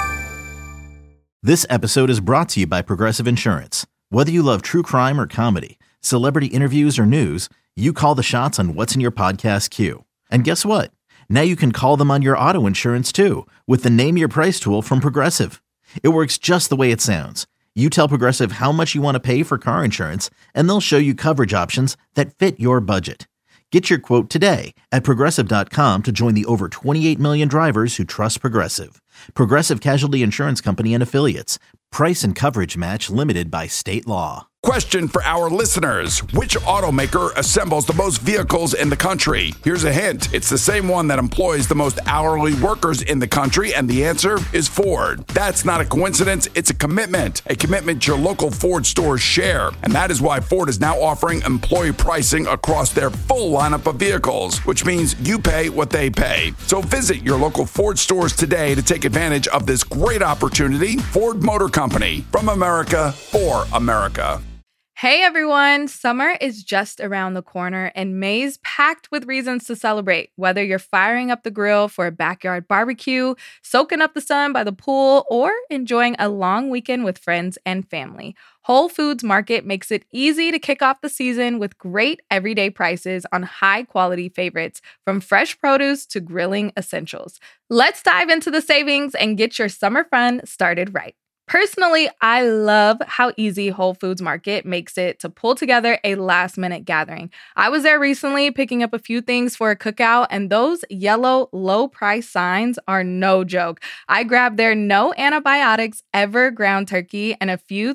D: This episode is brought to you by Progressive Insurance. Whether you love true crime or comedy, celebrity interviews or news, you call the shots on what's in your podcast queue. And guess what? Now you can call them on your auto insurance too with the Name Your Price tool from Progressive. It works just the way it sounds. You tell Progressive how much you want to pay for car insurance, and they'll show you coverage options that fit your budget. Get your quote today at Progressive.com to join the over 28 million drivers who trust Progressive. Progressive Casualty Insurance Company and Affiliates. Price and coverage match limited by state law.
E: Question for our listeners. Which automaker assembles the most vehicles in the country? Here's a hint. It's the same one that employs the most hourly workers in the country, and the answer is Ford. That's not a coincidence. It's a commitment your local Ford stores share. And that is why Ford is now offering employee pricing across their full lineup of vehicles, which means you pay what they pay. So visit your local Ford stores today to take advantage of this great opportunity. Ford Motor Company, from America for America.
F: Hey everyone, summer is just around the corner and May's packed with reasons to celebrate. Whether you're firing up the grill for a backyard barbecue, soaking up the sun by the pool, or enjoying a long weekend with friends and family, Whole Foods Market makes it easy to kick off the season with great everyday prices on high-quality favorites, from fresh produce to grilling essentials. Let's dive into the savings and get your summer fun started right. Personally, I love how easy Whole Foods Market makes it to pull together a last-minute gathering. I was there recently picking up a few things for a cookout, and those yellow low-price signs are no joke. I grabbed their no antibiotics ever ground turkey and a few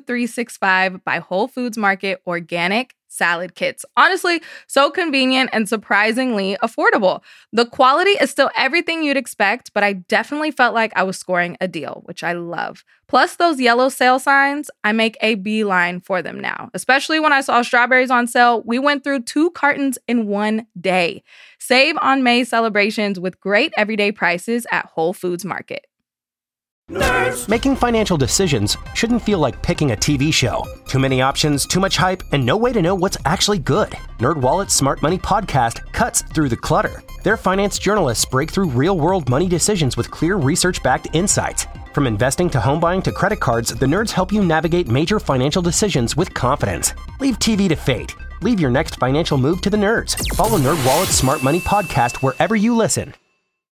F: 365 by Whole Foods Market organic salad kits. Honestly, so convenient and surprisingly affordable. The quality is still everything you'd expect, but I definitely felt like I was scoring a deal, which I love. Plus those yellow sale signs, I make a beeline for them now. Especially when I saw strawberries on sale, we went through 2 cartons in one day. Save on May celebrations with great everyday prices at Whole Foods Market.
K: Making financial decisions shouldn't feel like picking a TV show. Too many options, too much hype, and no way to know what's actually good. NerdWallet's Smart Money Podcast cuts through the clutter. Their finance journalists break through real-world money decisions with clear research-backed insights. From investing to home buying to credit cards, the nerds help you navigate major financial decisions with confidence. Leave TV to fate. Leave your next financial move to the nerds. Follow NerdWallet's Smart Money Podcast wherever you listen.